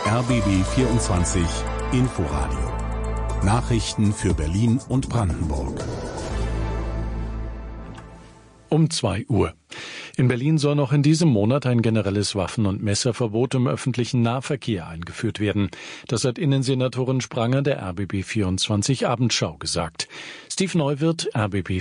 RBB 24 Inforadio. Nachrichten für Berlin und Brandenburg. Um 2 Uhr. In Berlin soll noch in diesem Monat ein generelles Waffen- und Messerverbot im öffentlichen Nahverkehr eingeführt werden. Das hat Innensenatorin Spranger der RBB 24 Abendschau gesagt. Steve Neuwirth, RBB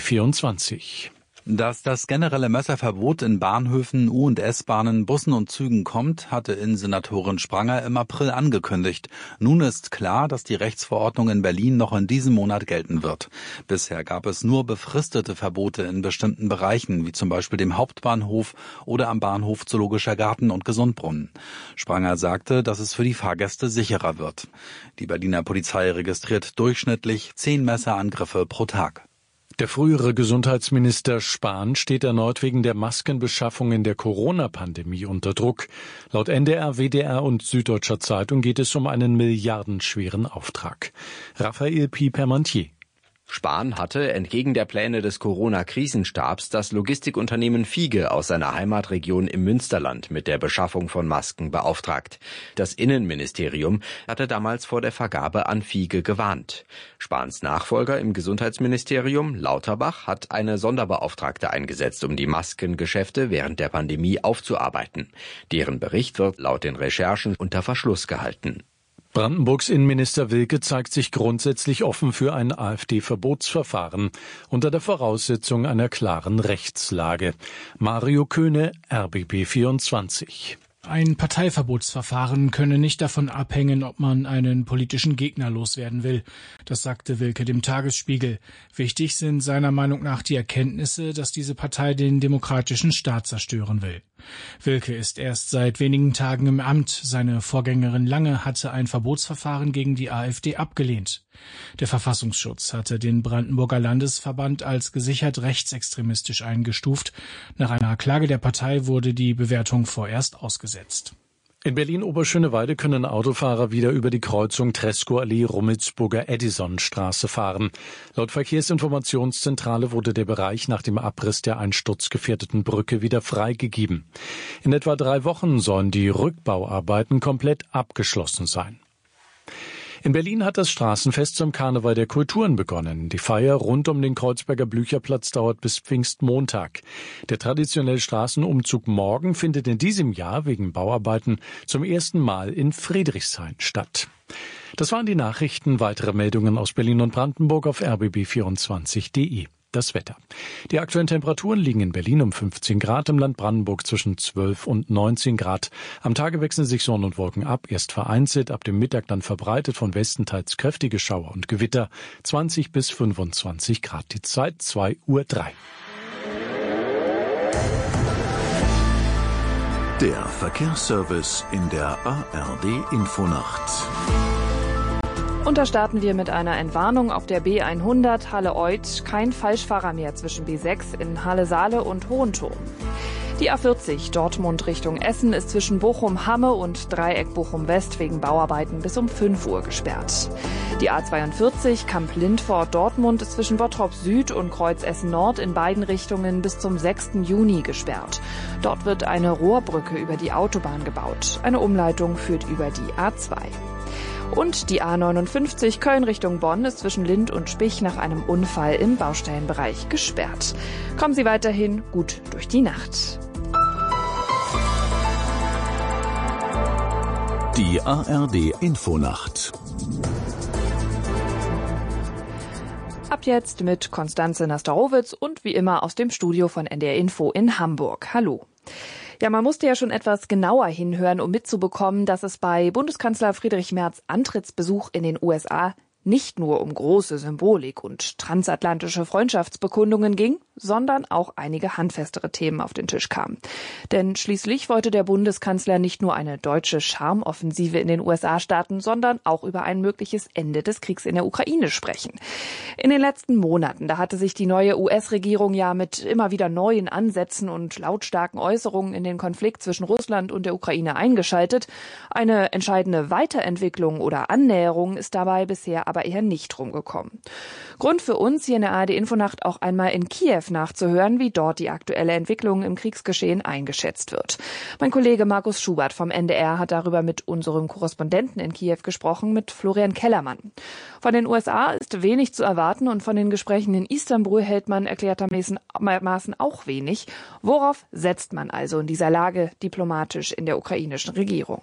24. Dass das generelle Messerverbot in Bahnhöfen, U- und S-Bahnen, Bussen und Zügen kommt, hatte Innensenatorin Spranger im April angekündigt. Nun ist klar, dass die Rechtsverordnung in Berlin noch in diesem Monat gelten wird. Bisher gab es nur befristete Verbote in bestimmten Bereichen, wie zum Beispiel dem Hauptbahnhof oder am Bahnhof Zoologischer Garten und Gesundbrunnen. Spranger sagte, dass es für die Fahrgäste sicherer wird. Die Berliner Polizei registriert durchschnittlich 10 Messerangriffe pro Tag. Der frühere Gesundheitsminister Spahn steht erneut wegen der Maskenbeschaffung in der Corona-Pandemie unter Druck. Laut NDR, WDR und Süddeutscher Zeitung geht es um einen milliardenschweren Auftrag. Raphael Piepermantier. Spahn hatte entgegen der Pläne des Corona-Krisenstabs das Logistikunternehmen Fiege aus seiner Heimatregion im Münsterland mit der Beschaffung von Masken beauftragt. Das Innenministerium hatte damals vor der Vergabe an Fiege gewarnt. Spahns Nachfolger im Gesundheitsministerium, Lauterbach, hat eine Sonderbeauftragte eingesetzt, um die Maskengeschäfte während der Pandemie aufzuarbeiten. Deren Bericht wird laut den Recherchen unter Verschluss gehalten. Brandenburgs Innenminister Wilke zeigt sich grundsätzlich offen für ein AfD-Verbotsverfahren unter der Voraussetzung einer klaren Rechtslage. Mario Köhne, RBB 24. Ein Parteiverbotsverfahren könne nicht davon abhängen, ob man einen politischen Gegner loswerden will. Das sagte Wilke dem Tagesspiegel. Wichtig sind seiner Meinung nach die Erkenntnisse, dass diese Partei den demokratischen Staat zerstören will. Wilke ist erst seit wenigen Tagen im Amt. Seine Vorgängerin Lange hatte ein Verbotsverfahren gegen die AfD abgelehnt. Der Verfassungsschutz hatte den Brandenburger Landesverband als gesichert rechtsextremistisch eingestuft. Nach einer Klage der Partei wurde die Bewertung vorerst ausgesetzt. In Berlin-Oberschöneweide können Autofahrer wieder über die Kreuzung Tresco-Allee-Rummelsburger Edisonstraße fahren. Laut Verkehrsinformationszentrale wurde der Bereich nach dem Abriss der einsturzgefährdeten Brücke wieder freigegeben. In etwa 3 Wochen sollen die Rückbauarbeiten komplett abgeschlossen sein. In Berlin hat das Straßenfest zum Karneval der Kulturen begonnen. Die Feier rund um den Kreuzberger Blücherplatz dauert bis Pfingstmontag. Der traditionelle Straßenumzug morgen findet in diesem Jahr wegen Bauarbeiten zum ersten Mal in Friedrichshain statt. Das waren die Nachrichten. Weitere Meldungen aus Berlin und Brandenburg auf rbb24.de. Das Wetter. Die aktuellen Temperaturen liegen in Berlin um 15 Grad, im Land Brandenburg zwischen 12 und 19 Grad. Am Tage wechseln sich Sonne und Wolken ab, erst vereinzelt, ab dem Mittag dann verbreitet von Westen teils kräftige Schauer und Gewitter, 20 bis 25 Grad. Die Zeit 2:03 Uhr. Der Verkehrsservice in der ARD Infonacht. Und da starten wir mit einer Entwarnung auf der B100 Halle-Euth. Kein Falschfahrer mehr zwischen B6 in Halle-Saale und Hohenturm. Die A40 Dortmund Richtung Essen ist zwischen Bochum-Hamme und Dreieck Bochum-West wegen Bauarbeiten bis um 5 Uhr gesperrt. Die A42 Kamp-Lindfort-Dortmund ist zwischen Bottrop Süd und Kreuz Essen Nord in beiden Richtungen bis zum 6. Juni gesperrt. Dort wird eine Rohrbrücke über die Autobahn gebaut. Eine Umleitung führt über die A2. Und die A59 Köln Richtung Bonn ist zwischen Lind und Spich nach einem Unfall im Baustellenbereich gesperrt. Kommen Sie weiterhin gut durch die Nacht. Die ARD Infonacht. Ab jetzt mit Konstanze Nastarowitz und wie immer aus dem Studio von NDR Info in Hamburg. Hallo. Ja, man musste ja schon etwas genauer hinhören, um mitzubekommen, dass es bei Bundeskanzler Friedrich Merz Antrittsbesuch in den USA nicht nur um große Symbolik und transatlantische Freundschaftsbekundungen ging, sondern auch einige handfestere Themen auf den Tisch kamen. Denn schließlich wollte der Bundeskanzler nicht nur eine deutsche Charmoffensive in den USA starten, sondern auch über ein mögliches Ende des Kriegs in der Ukraine sprechen. In den letzten Monaten, da hatte sich die neue US-Regierung ja mit immer wieder neuen Ansätzen und lautstarken Äußerungen in den Konflikt zwischen Russland und der Ukraine eingeschaltet. Eine entscheidende Weiterentwicklung oder Annäherung ist dabei bisher aber aber eher nicht rumgekommen. Grund für uns hier in der ARD-Infonacht auch einmal in Kiew nachzuhören, wie dort die aktuelle Entwicklung im Kriegsgeschehen eingeschätzt wird. Mein Kollege Markus Schubert vom NDR hat darüber mit unserem Korrespondenten in Kiew gesprochen, mit Florian Kellermann. Von den USA ist wenig zu erwarten und von den Gesprächen in Istanbul hält man erklärtermaßen auch wenig. Worauf setzt man also in dieser Lage diplomatisch in der ukrainischen Regierung?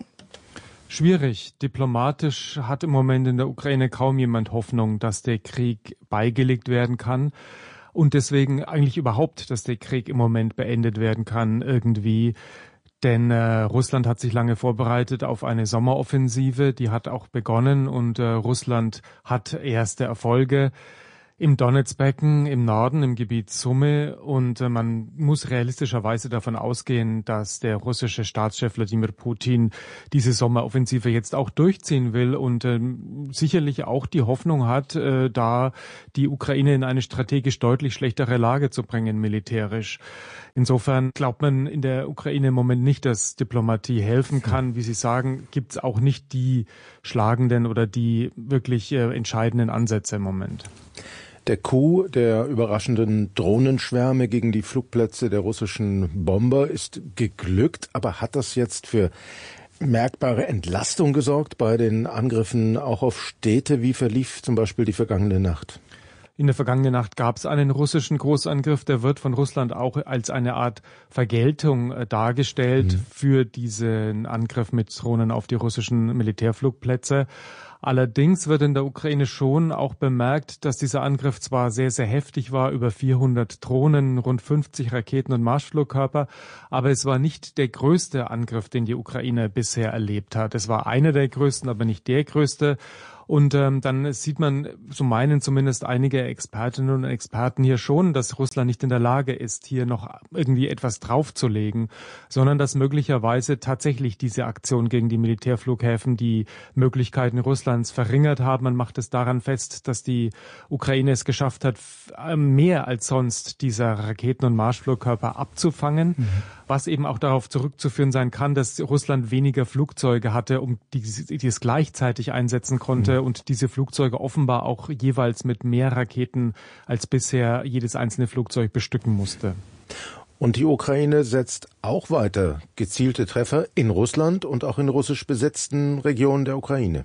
Schwierig. Diplomatisch hat im Moment in der Ukraine kaum jemand Hoffnung, dass der Krieg beigelegt werden kann und deswegen eigentlich überhaupt, dass der Krieg im Moment beendet werden kann irgendwie. Denn Russland hat sich lange vorbereitet auf eine Sommeroffensive, die hat auch begonnen und Russland hat erste Erfolge im Donetsbecken, im Norden, im Gebiet Sumy. Und man muss realistischerweise davon ausgehen, dass der russische Staatschef Wladimir Putin diese Sommeroffensive jetzt auch durchziehen will und sicherlich auch die Hoffnung hat, da die Ukraine in eine strategisch deutlich schlechtere Lage zu bringen, militärisch. Insofern glaubt man in der Ukraine im Moment nicht, dass Diplomatie helfen kann. Wie Sie sagen, gibt es auch nicht die schlagenden oder die wirklich entscheidenden Ansätze im Moment. Der Coup der überraschenden Drohnenschwärme gegen die Flugplätze der russischen Bomber ist geglückt, aber hat das jetzt für merkbare Entlastung gesorgt bei den Angriffen auch auf Städte? Wie verlief zum Beispiel die vergangene Nacht? In der vergangenen Nacht gab es einen russischen Großangriff, der wird von Russland auch als eine Art Vergeltung dargestellt für diesen Angriff mit Drohnen auf die russischen Militärflugplätze. Allerdings wird in der Ukraine schon auch bemerkt, dass dieser Angriff zwar sehr, sehr heftig war, über 400 Drohnen, rund 50 Raketen und Marschflugkörper, aber es war nicht der größte Angriff, den die Ukraine bisher erlebt hat. Es war einer der größten, aber nicht der größte. Und dann sieht man, so meinen zumindest einige Expertinnen und Experten hier schon, dass Russland nicht in der Lage ist, hier noch irgendwie etwas draufzulegen, sondern dass möglicherweise tatsächlich diese Aktion gegen die Militärflughäfen die Möglichkeiten Russlands verringert haben. Man macht es daran fest, dass die Ukraine es geschafft hat, mehr als sonst dieser Raketen- und Marschflugkörper abzufangen, was eben auch darauf zurückzuführen sein kann, dass Russland weniger Flugzeuge hatte, die es gleichzeitig einsetzen konnte und diese Flugzeuge offenbar auch jeweils mit mehr Raketen als bisher jedes einzelne Flugzeug bestücken musste. Und die Ukraine setzt auch weiter gezielte Treffer in Russland und auch in russisch besetzten Regionen der Ukraine.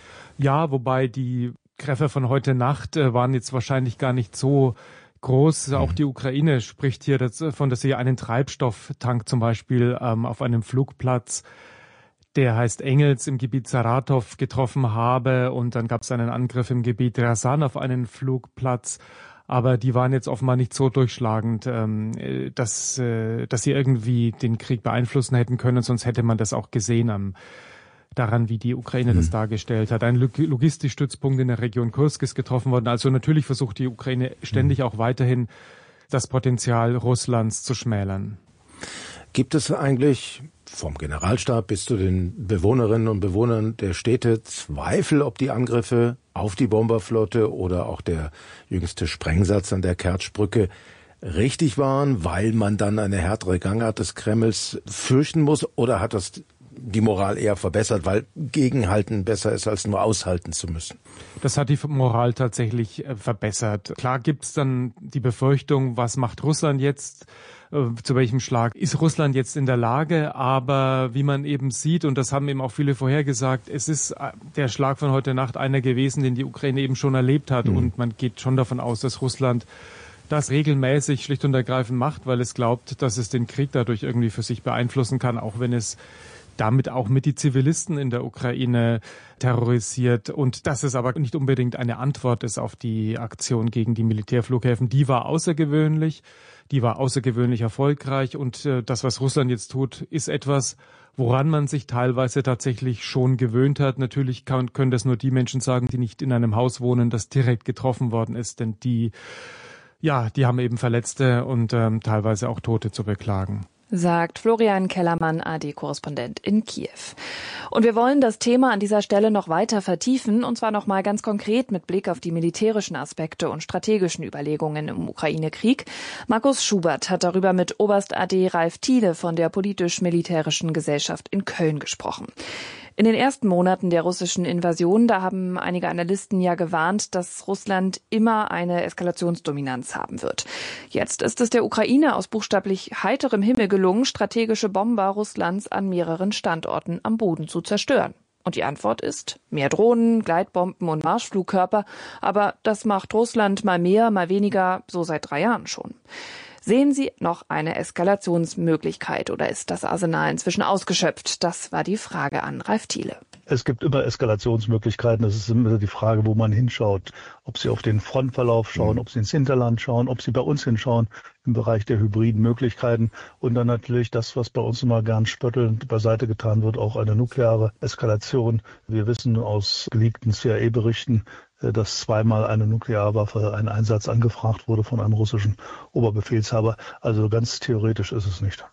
Ja, wobei die Treffer von heute Nacht waren jetzt wahrscheinlich gar nicht so groß. Auch die Ukraine spricht hier davon, dass sie einen Treibstofftank zum Beispiel auf einem Flugplatz, der heißt Engels, im Gebiet Saratow getroffen habe. Und dann gab es einen Angriff im Gebiet Ryazan auf einen Flugplatz. Aber die waren jetzt offenbar nicht so durchschlagend, dass sie irgendwie den Krieg beeinflussen hätten können. Sonst hätte man das auch gesehen daran, wie die Ukraine das dargestellt hat. Ein Logistikstützpunkt in der Region Kursk ist getroffen worden. Also natürlich versucht die Ukraine ständig auch weiterhin das Potenzial Russlands zu schmälern. Gibt es eigentlich vom Generalstab bis zu den Bewohnerinnen und Bewohnern der Städte Zweifel, ob die Angriffe auf die Bomberflotte oder auch der jüngste Sprengsatz an der Kertschbrücke richtig waren, weil man dann eine härtere Gangart des Kremls fürchten muss? Oder hat das die Moral eher verbessert, weil Gegenhalten besser ist, als nur aushalten zu müssen? Das hat die Moral tatsächlich verbessert. Klar gibt's dann die Befürchtung, was macht Russland jetzt? Zu welchem Schlag ist Russland jetzt in der Lage? Aber wie man eben sieht, und das haben eben auch viele vorhergesagt, es ist der Schlag von heute Nacht einer gewesen, den die Ukraine eben schon erlebt hat. Und man geht schon davon aus, dass Russland das regelmäßig schlicht und ergreifend macht, weil es glaubt, dass es den Krieg dadurch irgendwie für sich beeinflussen kann, auch wenn es damit auch mit die Zivilisten in der Ukraine terrorisiert. Und dass es aber nicht unbedingt eine Antwort ist auf die Aktion gegen die Militärflughäfen. Die war außergewöhnlich erfolgreich. Und das, was Russland jetzt tut, ist etwas, woran man sich teilweise tatsächlich schon gewöhnt hat. Natürlich können das nur die Menschen sagen, die nicht in einem Haus wohnen, das direkt getroffen worden ist. Denn die haben eben Verletzte und teilweise auch Tote zu beklagen. Sagt Florian Kellermann, ARD-Korrespondent in Kiew. Und wir wollen das Thema an dieser Stelle noch weiter vertiefen, und zwar noch mal ganz konkret mit Blick auf die militärischen Aspekte und strategischen Überlegungen im Ukraine-Krieg. Markus Schubert hat darüber mit Oberst AD Ralf Thiele von der Politisch-Militärischen Gesellschaft in Köln gesprochen. In den ersten Monaten der russischen Invasion, da haben einige Analysten ja gewarnt, dass Russland immer eine Eskalationsdominanz haben wird. Jetzt ist es der Ukraine aus buchstäblich heiterem Himmel gelungen, strategische Bomber Russlands an mehreren Standorten am Boden zu zerstören. Und die Antwort ist mehr Drohnen, Gleitbomben und Marschflugkörper. Aber das macht Russland mal mehr, mal weniger, so seit 3 Jahren schon. Sehen Sie noch eine Eskalationsmöglichkeit oder ist das Arsenal inzwischen ausgeschöpft? Das war die Frage an Ralf Thiele. Es gibt immer Eskalationsmöglichkeiten. Es ist immer die Frage, wo man hinschaut. Ob Sie auf den Frontverlauf schauen, ob Sie ins Hinterland schauen, ob Sie bei uns hinschauen im Bereich der hybriden Möglichkeiten. Und dann natürlich das, was bei uns immer gern spöttelnd beiseite getan wird, auch eine nukleare Eskalation. Wir wissen aus geleakten CIA-Berichten, dass zweimal eine Nuklearwaffe, ein Einsatz angefragt wurde von einem russischen Oberbefehlshaber. Also ganz theoretisch ist es nicht.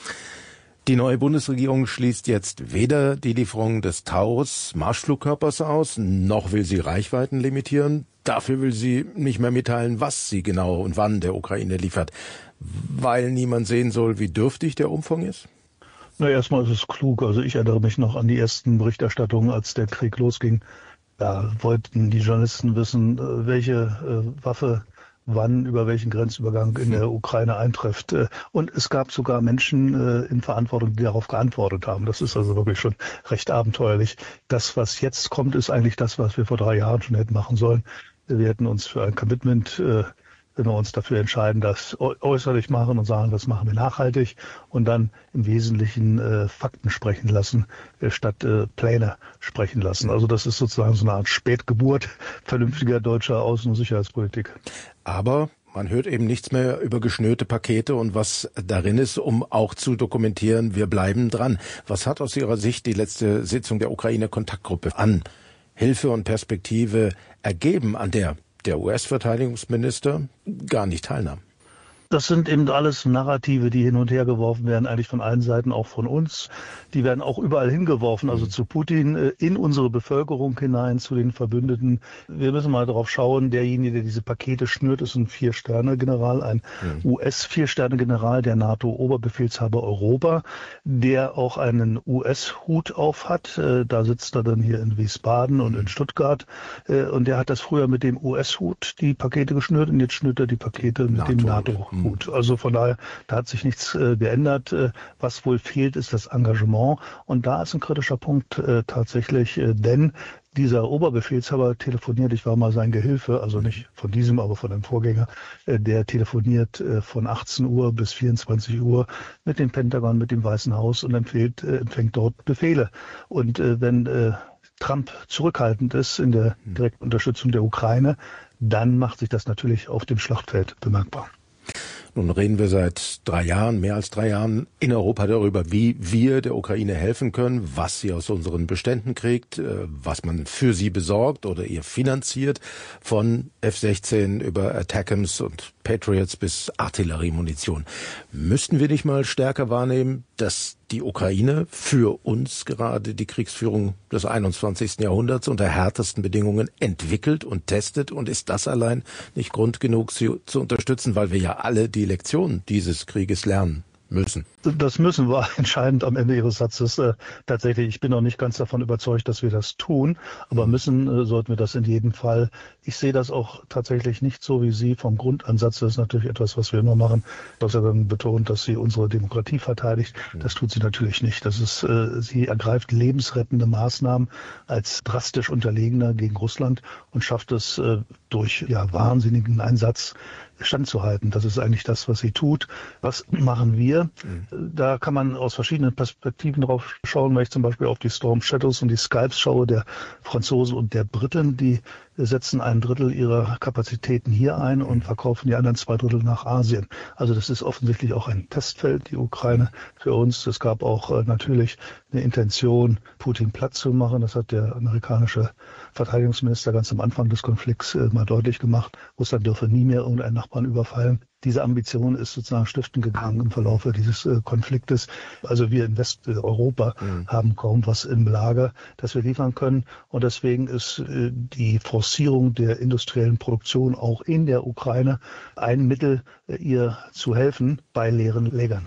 Die neue Bundesregierung schließt jetzt weder die Lieferung des Taurus-Marschflugkörpers aus, noch will sie Reichweiten limitieren. Dafür will sie nicht mehr mitteilen, was sie genau und wann der Ukraine liefert, weil niemand sehen soll, wie dürftig der Umfang ist. Na, erstmal ist es klug. Also ich erinnere mich noch an die ersten Berichterstattungen, als der Krieg losging. Da wollten die Journalisten wissen, welche Waffe wann über welchen Grenzübergang in der Ukraine eintrifft. Und es gab sogar Menschen in Verantwortung, die darauf geantwortet haben. Das ist also wirklich schon recht abenteuerlich. Das, was jetzt kommt, ist eigentlich das, was wir vor 3 Jahren schon hätten machen sollen. Wir hätten uns für ein Commitment, wenn wir uns dafür entscheiden, das äußerlich machen und sagen, das machen wir nachhaltig und dann im Wesentlichen Fakten sprechen lassen, statt Pläne sprechen lassen. Also das ist sozusagen so eine Art Spätgeburt vernünftiger deutscher Außen- und Sicherheitspolitik. Aber man hört eben nichts mehr über geschnürte Pakete und was darin ist, um auch zu dokumentieren, wir bleiben dran. Was hat aus Ihrer Sicht die letzte Sitzung der Ukraine-Kontaktgruppe an Hilfe und Perspektive ergeben, an der US-Verteidigungsminister gar nicht teilnahm? Das sind eben alles Narrative, die hin und her geworfen werden, eigentlich von allen Seiten, auch von uns. Die werden auch überall hingeworfen, also zu Putin, in unsere Bevölkerung hinein, zu den Verbündeten. Wir müssen mal darauf schauen, derjenige, der diese Pakete schnürt, ist ein 4-Sterne-General, ein US-4-Sterne-General, der NATO-Oberbefehlshaber Europa, der auch einen US-Hut auf hat. Da sitzt er dann hier in Wiesbaden und in Stuttgart. Und der hat das früher mit dem US-Hut die Pakete geschnürt und jetzt schnürt er die Pakete mit dem NATO-Hut. Gut, also von daher, da hat sich nichts geändert. Was wohl fehlt, ist das Engagement. Und da ist ein kritischer Punkt tatsächlich, denn dieser Oberbefehlshaber telefoniert, ich war mal sein Gehilfe, also nicht von diesem, aber von einem Vorgänger, der telefoniert von 18 Uhr bis 24 Uhr mit dem Pentagon, mit dem Weißen Haus und empfängt dort Befehle. Und wenn Trump zurückhaltend ist in der direkten Unterstützung der Ukraine, dann macht sich das natürlich auf dem Schlachtfeld bemerkbar. Nun reden wir seit 3 Jahren, mehr als 3 Jahren in Europa darüber, wie wir der Ukraine helfen können, was sie aus unseren Beständen kriegt, was man für sie besorgt oder ihr finanziert, von F-16 über Attackams und Patriots bis Artilleriemunition. Müssten wir nicht mal stärker wahrnehmen, dass die Ukraine für uns gerade die Kriegsführung des 21. Jahrhunderts unter härtesten Bedingungen entwickelt und testet? Und ist das allein nicht Grund genug, sie zu unterstützen, weil wir ja alle die Lektionen dieses Krieges lernen müssen? Das müssen wir entscheidend am Ende Ihres Satzes. Tatsächlich, ich bin noch nicht ganz davon überzeugt, dass wir das tun, aber müssen sollten wir das in jedem Fall. Ich sehe das auch tatsächlich nicht so wie Sie vom Grundansatz. Das ist natürlich etwas, was wir immer machen, dass er dann betont, dass sie unsere Demokratie verteidigt. Das tut sie natürlich nicht. Das ist, sie ergreift lebensrettende Maßnahmen als drastisch Unterlegener gegen Russland und schafft es durch wahnsinnigen Einsatz standzuhalten. Das ist eigentlich das, was sie tut. Was machen wir? Da kann man aus verschiedenen Perspektiven drauf schauen, wenn ich zum Beispiel auf die Storm Shadows und die Scalps schaue, der Franzosen und der Briten, die setzen 1/3 ihrer Kapazitäten hier ein und verkaufen die anderen 2/3 nach Asien. Also das ist offensichtlich auch ein Testfeld, die Ukraine für uns. Es gab auch natürlich eine Intention, Putin platt zu machen. Das hat der amerikanische Verteidigungsminister ganz am Anfang des Konflikts mal deutlich gemacht. Russland dürfe nie mehr irgendeinen Nachbarn überfallen. Diese Ambition ist sozusagen stiften gegangen im Verlauf dieses Konfliktes. Also wir in Westeuropa haben kaum was im Lager, das wir liefern können. Und deswegen ist die Forcierung der industriellen Produktion auch in der Ukraine ein Mittel, ihr zu helfen bei leeren Lägern.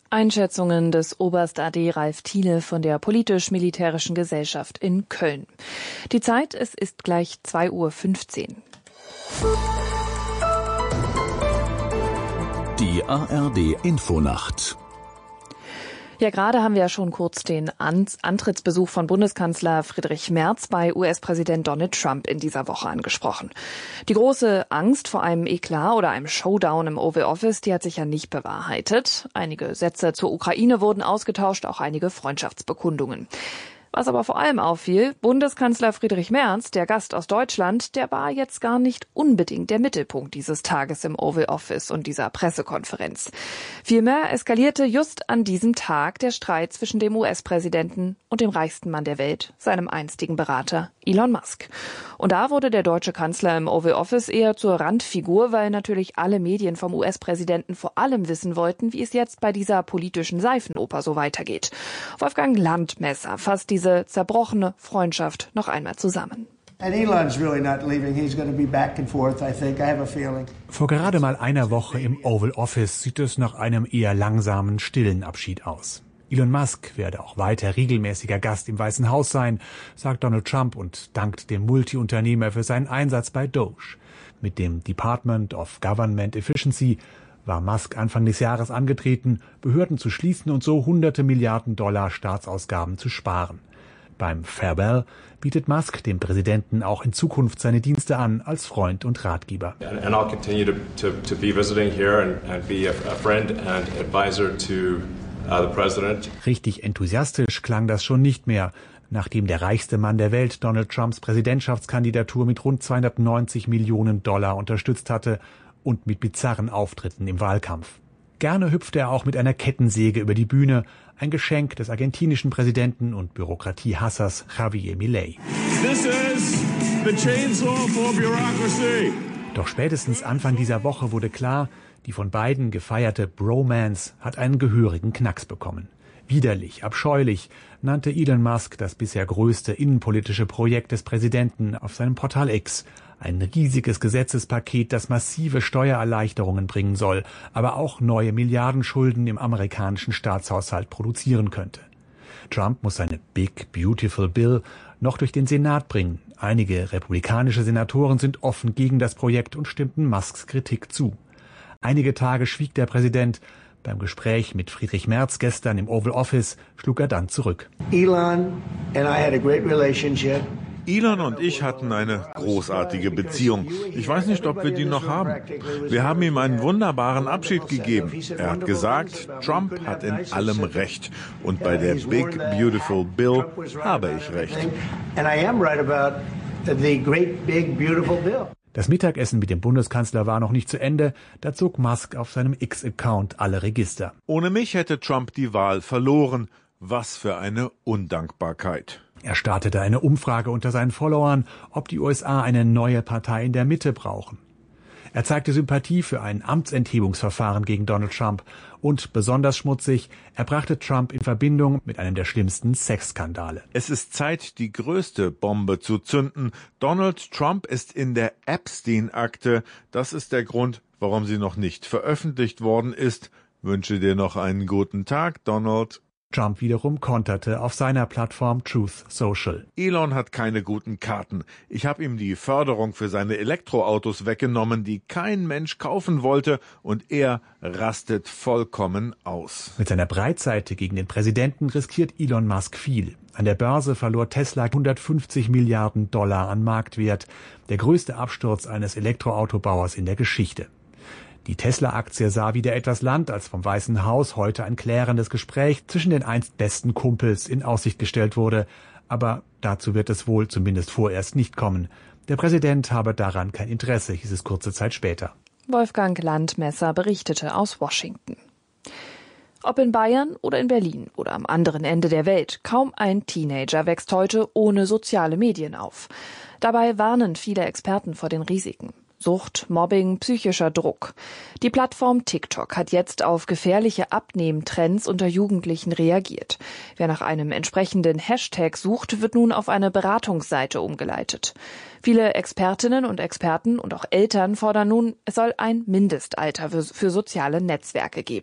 Einschätzungen des Oberst AD Ralf Thiele von der Politisch-Militärischen Gesellschaft in Köln. Die Zeit, es ist gleich 2:15 Uhr. Die ARD Infonacht. Ja, gerade haben wir ja schon kurz den Antrittsbesuch von Bundeskanzler Friedrich Merz bei US-Präsident Donald Trump in dieser Woche angesprochen. Die große Angst vor einem Eklat oder einem Showdown im Oval Office, die hat sich ja nicht bewahrheitet. Einige Sätze zur Ukraine wurden ausgetauscht, auch einige Freundschaftsbekundungen. Was aber vor allem auffiel, Bundeskanzler Friedrich Merz, der Gast aus Deutschland, der war jetzt gar nicht unbedingt der Mittelpunkt dieses Tages im Oval Office und dieser Pressekonferenz. Vielmehr eskalierte just an diesem Tag der Streit zwischen dem US-Präsidenten und dem reichsten Mann der Welt, seinem einstigen Berater Elon Musk. Und da wurde der deutsche Kanzler im Oval Office eher zur Randfigur, weil natürlich alle Medien vom US-Präsidenten vor allem wissen wollten, wie es jetzt bei dieser politischen Seifenoper so weitergeht. Wolfgang Landmesser fasst diese zerbrochene Freundschaft noch einmal zusammen. Vor gerade mal einer Woche im Oval Office sieht es nach einem eher langsamen, stillen Abschied aus. Elon Musk werde auch weiter regelmäßiger Gast im Weißen Haus sein, sagt Donald Trump und dankt dem Multiunternehmer für seinen Einsatz bei Doge. Mit dem Department of Government Efficiency war Musk Anfang des Jahres angetreten, Behörden zu schließen und so hunderte Milliarden $, Staatsausgaben zu sparen. Beim Farewell bietet Musk dem Präsidenten auch in Zukunft seine Dienste an als Freund und Ratgeber. And I'll continue to be visiting here and be a friend and advisor to the president. Richtig enthusiastisch klang das schon nicht mehr, nachdem der reichste Mann der Welt Donald Trumps Präsidentschaftskandidatur mit rund $290 Millionen unterstützt hatte und mit bizarren Auftritten im Wahlkampf. Gerne hüpfte er auch mit einer Kettensäge über die Bühne, ein Geschenk des argentinischen Präsidenten und Bürokratiehassers Javier Milei. This is the chainsaw for bureaucracy. Doch spätestens Anfang dieser Woche wurde klar, die von beiden gefeierte Bromance hat einen gehörigen Knacks bekommen. Widerlich, abscheulich nannte Elon Musk das bisher größte innenpolitische Projekt des Präsidenten auf seinem Portal X. Ein riesiges Gesetzespaket, das massive Steuererleichterungen bringen soll, aber auch neue Milliardenschulden im amerikanischen Staatshaushalt produzieren könnte. Trump muss seine Big Beautiful Bill noch durch den Senat bringen. Einige republikanische Senatoren sind offen gegen das Projekt und stimmten Musks Kritik zu. Einige Tage schwieg der Präsident. Beim Gespräch mit Friedrich Merz gestern im Oval Office schlug er dann zurück. Elon and I had a great relationship. Elon und ich hatten eine großartige Beziehung. Ich weiß nicht, ob wir die noch haben. Wir haben ihm einen wunderbaren Abschied gegeben. Er hat gesagt, Trump hat in allem Recht. Und bei der Big Beautiful Bill habe ich Recht. And I am right about the great big beautiful bill. Das Mittagessen mit dem Bundeskanzler war noch nicht zu Ende, da zog Musk auf seinem X-Account alle Register. Ohne mich hätte Trump die Wahl verloren. Was für eine Undankbarkeit. Er startete eine Umfrage unter seinen Followern, ob die USA eine neue Partei in der Mitte brauchen. Er zeigte Sympathie für ein Amtsenthebungsverfahren gegen Donald Trump und, besonders schmutzig, er brachte Trump in Verbindung mit einem der schlimmsten Sexskandale. Es ist Zeit, die größte Bombe zu zünden. Donald Trump ist in der Epstein-Akte. Das ist der Grund, warum sie noch nicht veröffentlicht worden ist. Wünsche dir noch einen guten Tag, Donald. Trump wiederum konterte auf seiner Plattform Truth Social. Elon hat keine guten Karten. Ich habe ihm die Förderung für seine Elektroautos weggenommen, die kein Mensch kaufen wollte, und er rastet vollkommen aus. Mit seiner Breitseite gegen den Präsidenten riskiert Elon Musk viel. An der Börse verlor Tesla $150 Milliarden an Marktwert, der größte Absturz eines Elektroautobauers in der Geschichte. Die Tesla-Aktie sah wieder etwas Land, als vom Weißen Haus heute ein klärendes Gespräch zwischen den einst besten Kumpels in Aussicht gestellt wurde. Aber dazu wird es wohl zumindest vorerst nicht kommen. Der Präsident habe daran kein Interesse, hieß es kurze Zeit später. Wolfgang Landmesser berichtete aus Washington. Ob in Bayern oder in Berlin oder am anderen Ende der Welt, kaum ein Teenager wächst heute ohne soziale Medien auf. Dabei warnen viele Experten vor den Risiken. Sucht, Mobbing, psychischer Druck. Die Plattform TikTok hat jetzt auf gefährliche Abnehmtrends unter Jugendlichen reagiert. Wer nach einem entsprechenden Hashtag sucht, wird nun auf eine Beratungsseite umgeleitet. Viele Expertinnen und Experten und auch Eltern fordern nun, es soll ein Mindestalter für soziale Netzwerke geben.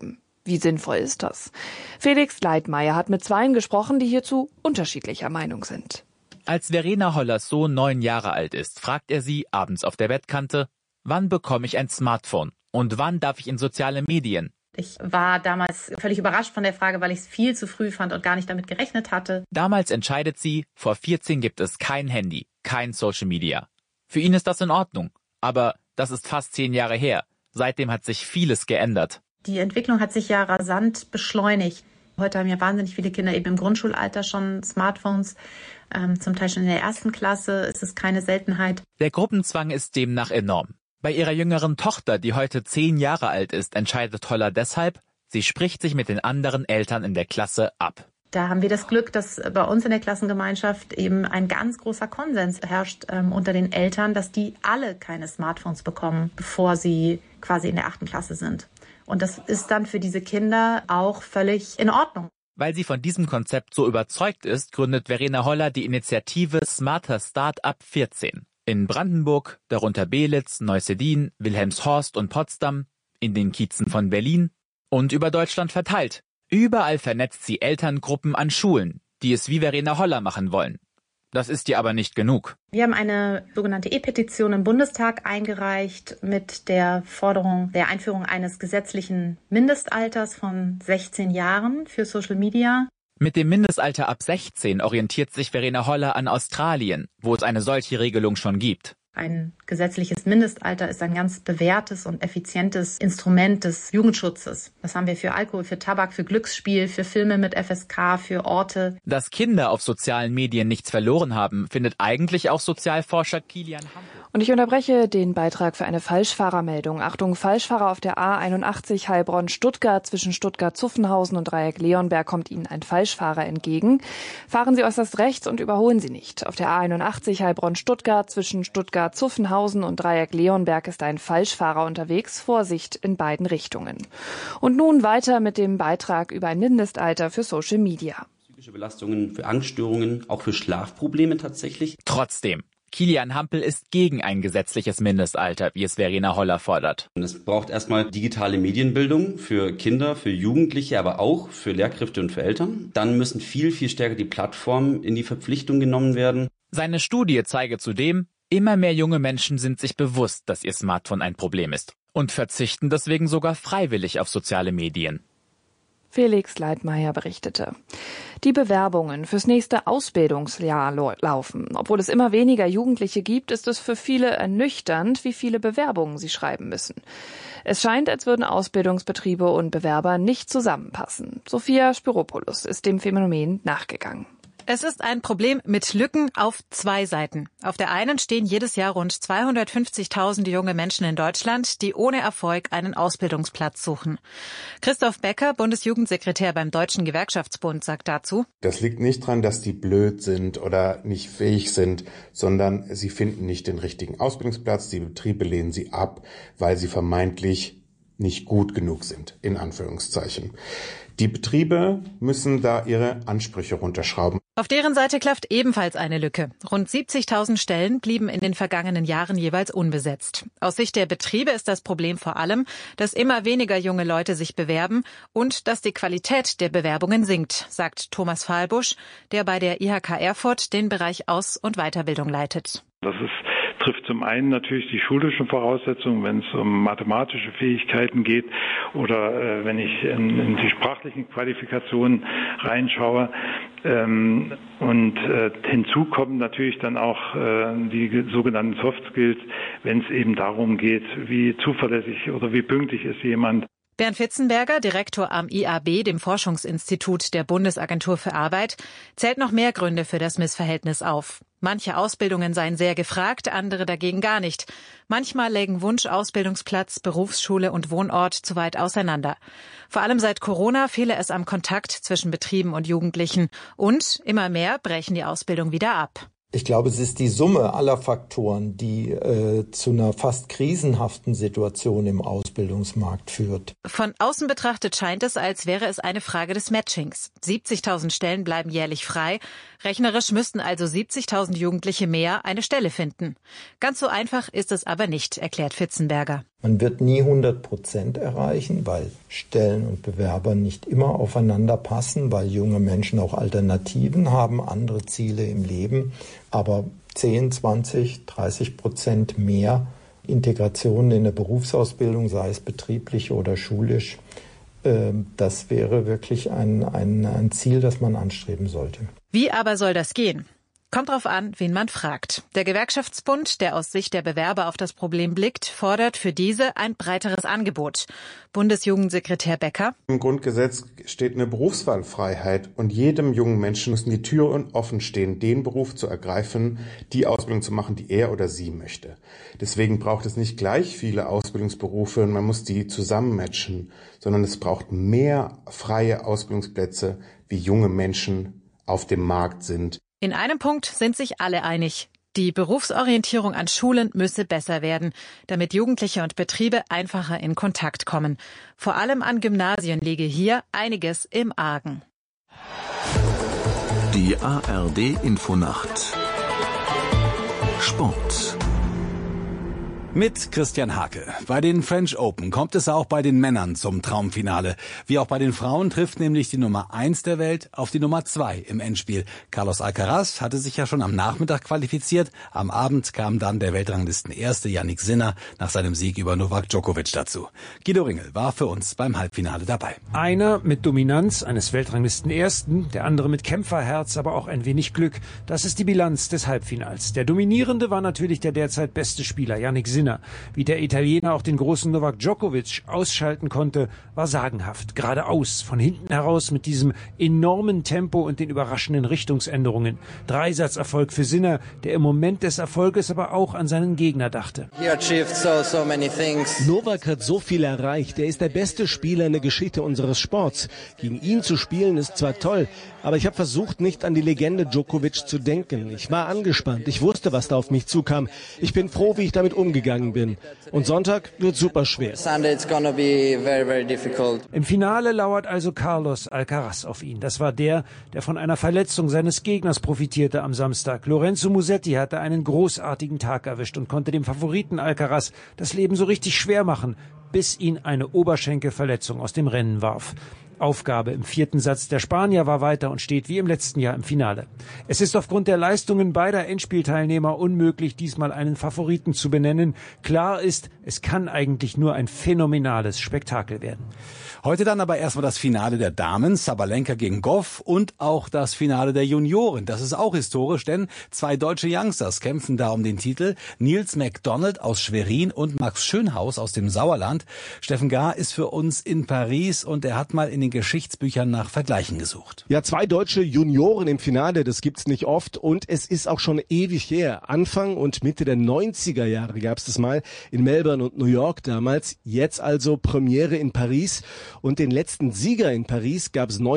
Wie sinnvoll ist das? Felix Leitmayr hat mit Zweien gesprochen, die hierzu unterschiedlicher Meinung sind. Als Verena Hollers Sohn 9 Jahre alt ist, fragt er sie abends auf der Bettkante: Wann bekomme ich ein Smartphone? Und wann darf ich in soziale Medien? Ich war damals völlig überrascht von der Frage, weil ich es viel zu früh fand und gar nicht damit gerechnet hatte. Damals entscheidet sie, vor 14 gibt es kein Handy, kein Social Media. Für ihn ist das in Ordnung. Aber das ist fast 10 Jahre her. Seitdem hat sich vieles geändert. Die Entwicklung hat sich ja rasant beschleunigt. Heute haben ja wahnsinnig viele Kinder eben im Grundschulalter schon Smartphones. Zum Teil schon in der 1. Klasse ist es keine Seltenheit. Der Gruppenzwang ist demnach enorm. Bei ihrer jüngeren Tochter, die heute 10 Jahre alt ist, entscheidet Holler deshalb, sie spricht sich mit den anderen Eltern in der Klasse ab. Da haben wir das Glück, dass bei uns in der Klassengemeinschaft eben ein ganz großer Konsens herrscht unter den Eltern, dass die alle keine Smartphones bekommen, bevor sie quasi in der 8. Klasse sind. Und das ist dann für diese Kinder auch völlig in Ordnung. Weil sie von diesem Konzept so überzeugt ist, gründet Verena Holler die Initiative Smarter Start ab 14. In Brandenburg, darunter Belitz, Neuseedin, Wilhelmshorst und Potsdam, in den Kiezen von Berlin und über Deutschland verteilt. Überall vernetzt sie Elterngruppen an Schulen, die es wie Verena Holler machen wollen. Das ist ihr aber nicht genug. Wir haben eine sogenannte E-Petition im Bundestag eingereicht mit der Forderung der Einführung eines gesetzlichen Mindestalters von 16 Jahren für Social Media. Mit dem Mindestalter ab 16 orientiert sich Verena Holler an Australien, wo es eine solche Regelung schon gibt. Ein gesetzliches Mindestalter ist ein ganz bewährtes und effizientes Instrument des Jugendschutzes. Das haben wir für Alkohol, für Tabak, für Glücksspiel, für Filme mit FSK, für Orte. Dass Kinder auf sozialen Medien nichts verloren haben, findet eigentlich auch Sozialforscher Kilian Hampel. Und ich unterbreche den Beitrag für eine Falschfahrermeldung. Achtung, Falschfahrer auf der A81 Heilbronn-Stuttgart. Zwischen Stuttgart-Zuffenhausen und Dreieck-Leonberg kommt Ihnen ein Falschfahrer entgegen. Fahren Sie äußerst rechts und überholen Sie nicht. Auf der A81 Heilbronn-Stuttgart zwischen Stuttgart-Zuffenhausen und Dreieck-Leonberg ist ein Falschfahrer unterwegs. Vorsicht in beiden Richtungen. Und nun weiter mit dem Beitrag über ein Mindestalter für Social Media. Psychische Belastungen, für Angststörungen, auch für Schlafprobleme tatsächlich. Trotzdem. Kilian Hampel ist gegen ein gesetzliches Mindestalter, wie es Verena Holler fordert. Und es braucht erstmal digitale Medienbildung für Kinder, für Jugendliche, aber auch für Lehrkräfte und für Eltern. Dann müssen viel, viel stärker die Plattformen in die Verpflichtung genommen werden. Seine Studie zeige zudem, immer mehr junge Menschen sind sich bewusst, dass ihr Smartphone ein Problem ist und verzichten deswegen sogar freiwillig auf soziale Medien. Felix Leitmayr berichtete. Die Bewerbungen fürs nächste Ausbildungsjahr laufen. Obwohl es immer weniger Jugendliche gibt, ist es für viele ernüchternd, wie viele Bewerbungen sie schreiben müssen. Es scheint, als würden Ausbildungsbetriebe und Bewerber nicht zusammenpassen. Sophia Spiropoulos ist dem Phänomen nachgegangen. Es ist ein Problem mit Lücken auf 2 Seiten. Auf der einen stehen jedes Jahr rund 250.000 junge Menschen in Deutschland, die ohne Erfolg einen Ausbildungsplatz suchen. Christoph Becker, Bundesjugendsekretär beim Deutschen Gewerkschaftsbund, sagt dazu: Das liegt nicht daran, dass die blöd sind oder nicht fähig sind, sondern sie finden nicht den richtigen Ausbildungsplatz. Die Betriebe lehnen sie ab, weil sie vermeintlich nicht gut genug sind, in Anführungszeichen. Die Betriebe müssen da ihre Ansprüche runterschrauben. Auf deren Seite klafft ebenfalls eine Lücke. Rund 70.000 Stellen blieben in den vergangenen Jahren jeweils unbesetzt. Aus Sicht der Betriebe ist das Problem vor allem, dass immer weniger junge Leute sich bewerben und dass die Qualität der Bewerbungen sinkt, sagt Thomas Fahlbusch, der bei der IHK Erfurt den Bereich Aus- und Weiterbildung leitet. Das trifft zum einen natürlich die schulischen Voraussetzungen, wenn es um mathematische Fähigkeiten geht oder wenn ich in die sprachlichen Qualifikationen reinschaue. Und hinzu kommen natürlich dann auch die sogenannten Soft Skills, wenn es eben darum geht, wie zuverlässig oder wie pünktlich ist jemand. Bernd Fitzenberger, Direktor am IAB, dem Forschungsinstitut der Bundesagentur für Arbeit, zählt noch mehr Gründe für das Missverhältnis auf. Manche Ausbildungen seien sehr gefragt, andere dagegen gar nicht. Manchmal lägen Wunsch, Ausbildungsplatz, Berufsschule und Wohnort zu weit auseinander. Vor allem seit Corona fehle es am Kontakt zwischen Betrieben und Jugendlichen. Und immer mehr brechen die Ausbildung wieder ab. Ich glaube, es ist die Summe aller Faktoren, die zu einer fast krisenhaften Situation im Ausbildungsmarkt führt. Von außen betrachtet scheint es, als wäre es eine Frage des Matchings. 70.000 Stellen bleiben jährlich frei. Rechnerisch müssten also 70.000 Jugendliche mehr eine Stelle finden. Ganz so einfach ist es aber nicht, erklärt Fitzenberger. Man wird nie 100% erreichen, weil Stellen und Bewerber nicht immer aufeinander passen, weil junge Menschen auch Alternativen haben, andere Ziele im Leben. Aber 10, 20, 30% mehr Integration in der Berufsausbildung, sei es betrieblich oder schulisch, das wäre wirklich ein Ziel, das man anstreben sollte. Wie aber soll das gehen? Kommt drauf an, wen man fragt. Der Gewerkschaftsbund, der aus Sicht der Bewerber auf das Problem blickt, fordert für diese ein breiteres Angebot. Bundesjugendsekretär Becker: Im Grundgesetz steht eine Berufswahlfreiheit und jedem jungen Menschen müssen die Türen offen stehen, den Beruf zu ergreifen, die Ausbildung zu machen, die er oder sie möchte. Deswegen braucht es nicht gleich viele Ausbildungsberufe und man muss die zusammenmatchen, sondern es braucht mehr freie Ausbildungsplätze, wie junge Menschen auf dem Markt sind. In einem Punkt sind sich alle einig. Die Berufsorientierung an Schulen müsse besser werden, damit Jugendliche und Betriebe einfacher in Kontakt kommen. Vor allem an Gymnasien liege hier einiges im Argen. Die ARD Infonacht. Sport. Mit Christian Hake. Bei den French Open kommt es auch bei den Männern zum Traumfinale. Wie auch bei den Frauen trifft nämlich die Nummer 1 der Welt auf die Nummer 2 im Endspiel. Carlos Alcaraz hatte sich ja schon am Nachmittag qualifiziert. Am Abend kam dann der Weltranglisten-Erste Jannik Sinner nach seinem Sieg über Novak Djokovic dazu. Guido Ringel war für uns beim Halbfinale dabei. Einer mit Dominanz eines Weltranglisten-Ersten, der andere mit Kämpferherz, aber auch ein wenig Glück. Das ist die Bilanz des Halbfinals. Der Dominierende war natürlich der derzeit beste Spieler, Jannik Sinner. Wie der Italiener auch den großen Novak Djokovic ausschalten konnte, war sagenhaft. Geradeaus, von hinten heraus mit diesem enormen Tempo und den überraschenden Richtungsänderungen. Dreisatzerfolg für Sinner, der im Moment des Erfolges aber auch an seinen Gegner dachte. Novak hat so viel erreicht. Er ist der beste Spieler in der Geschichte unseres Sports. Gegen ihn zu spielen ist zwar toll, aber ich habe versucht, nicht an die Legende Djokovic zu denken. Ich war angespannt. Ich wusste, was da auf mich zukam. Ich bin froh, wie ich damit umgegangen bin. Und Sonntag wird super schwer. Im Finale lauert also Carlos Alcaraz auf ihn. Das war der von einer Verletzung seines Gegners profitierte am Samstag. Lorenzo Musetti hatte einen großartigen Tag erwischt und konnte dem Favoriten Alcaraz das Leben so richtig schwer machen, bis ihn eine Oberschenkelverletzung aus dem Rennen warf. Aufgabe im 4. Satz. Der Spanier war weiter und steht wie im letzten Jahr im Finale. Es ist aufgrund der Leistungen beider Endspielteilnehmer unmöglich, diesmal einen Favoriten zu benennen. Klar ist, es kann eigentlich nur ein phänomenales Spektakel werden. Heute dann aber erstmal das Finale der Damen, Sabalenka gegen Goff, und auch das Finale der Junioren. Das ist auch historisch, denn 2 deutsche Youngsters kämpfen da um den Titel. Nils McDonald aus Schwerin und Max Schönhaus aus dem Sauerland. Steffen Gahr ist für uns in Paris und er hat mal in den Geschichtsbüchern nach Vergleichen gesucht. Ja, 2 deutsche Junioren im Finale, das gibt's nicht oft und es ist auch schon ewig her. Anfang und Mitte der 90er Jahre gab's das mal in Melbourne und New York damals. Jetzt also Premiere in Paris. Und den letzten Sieger in Paris gab es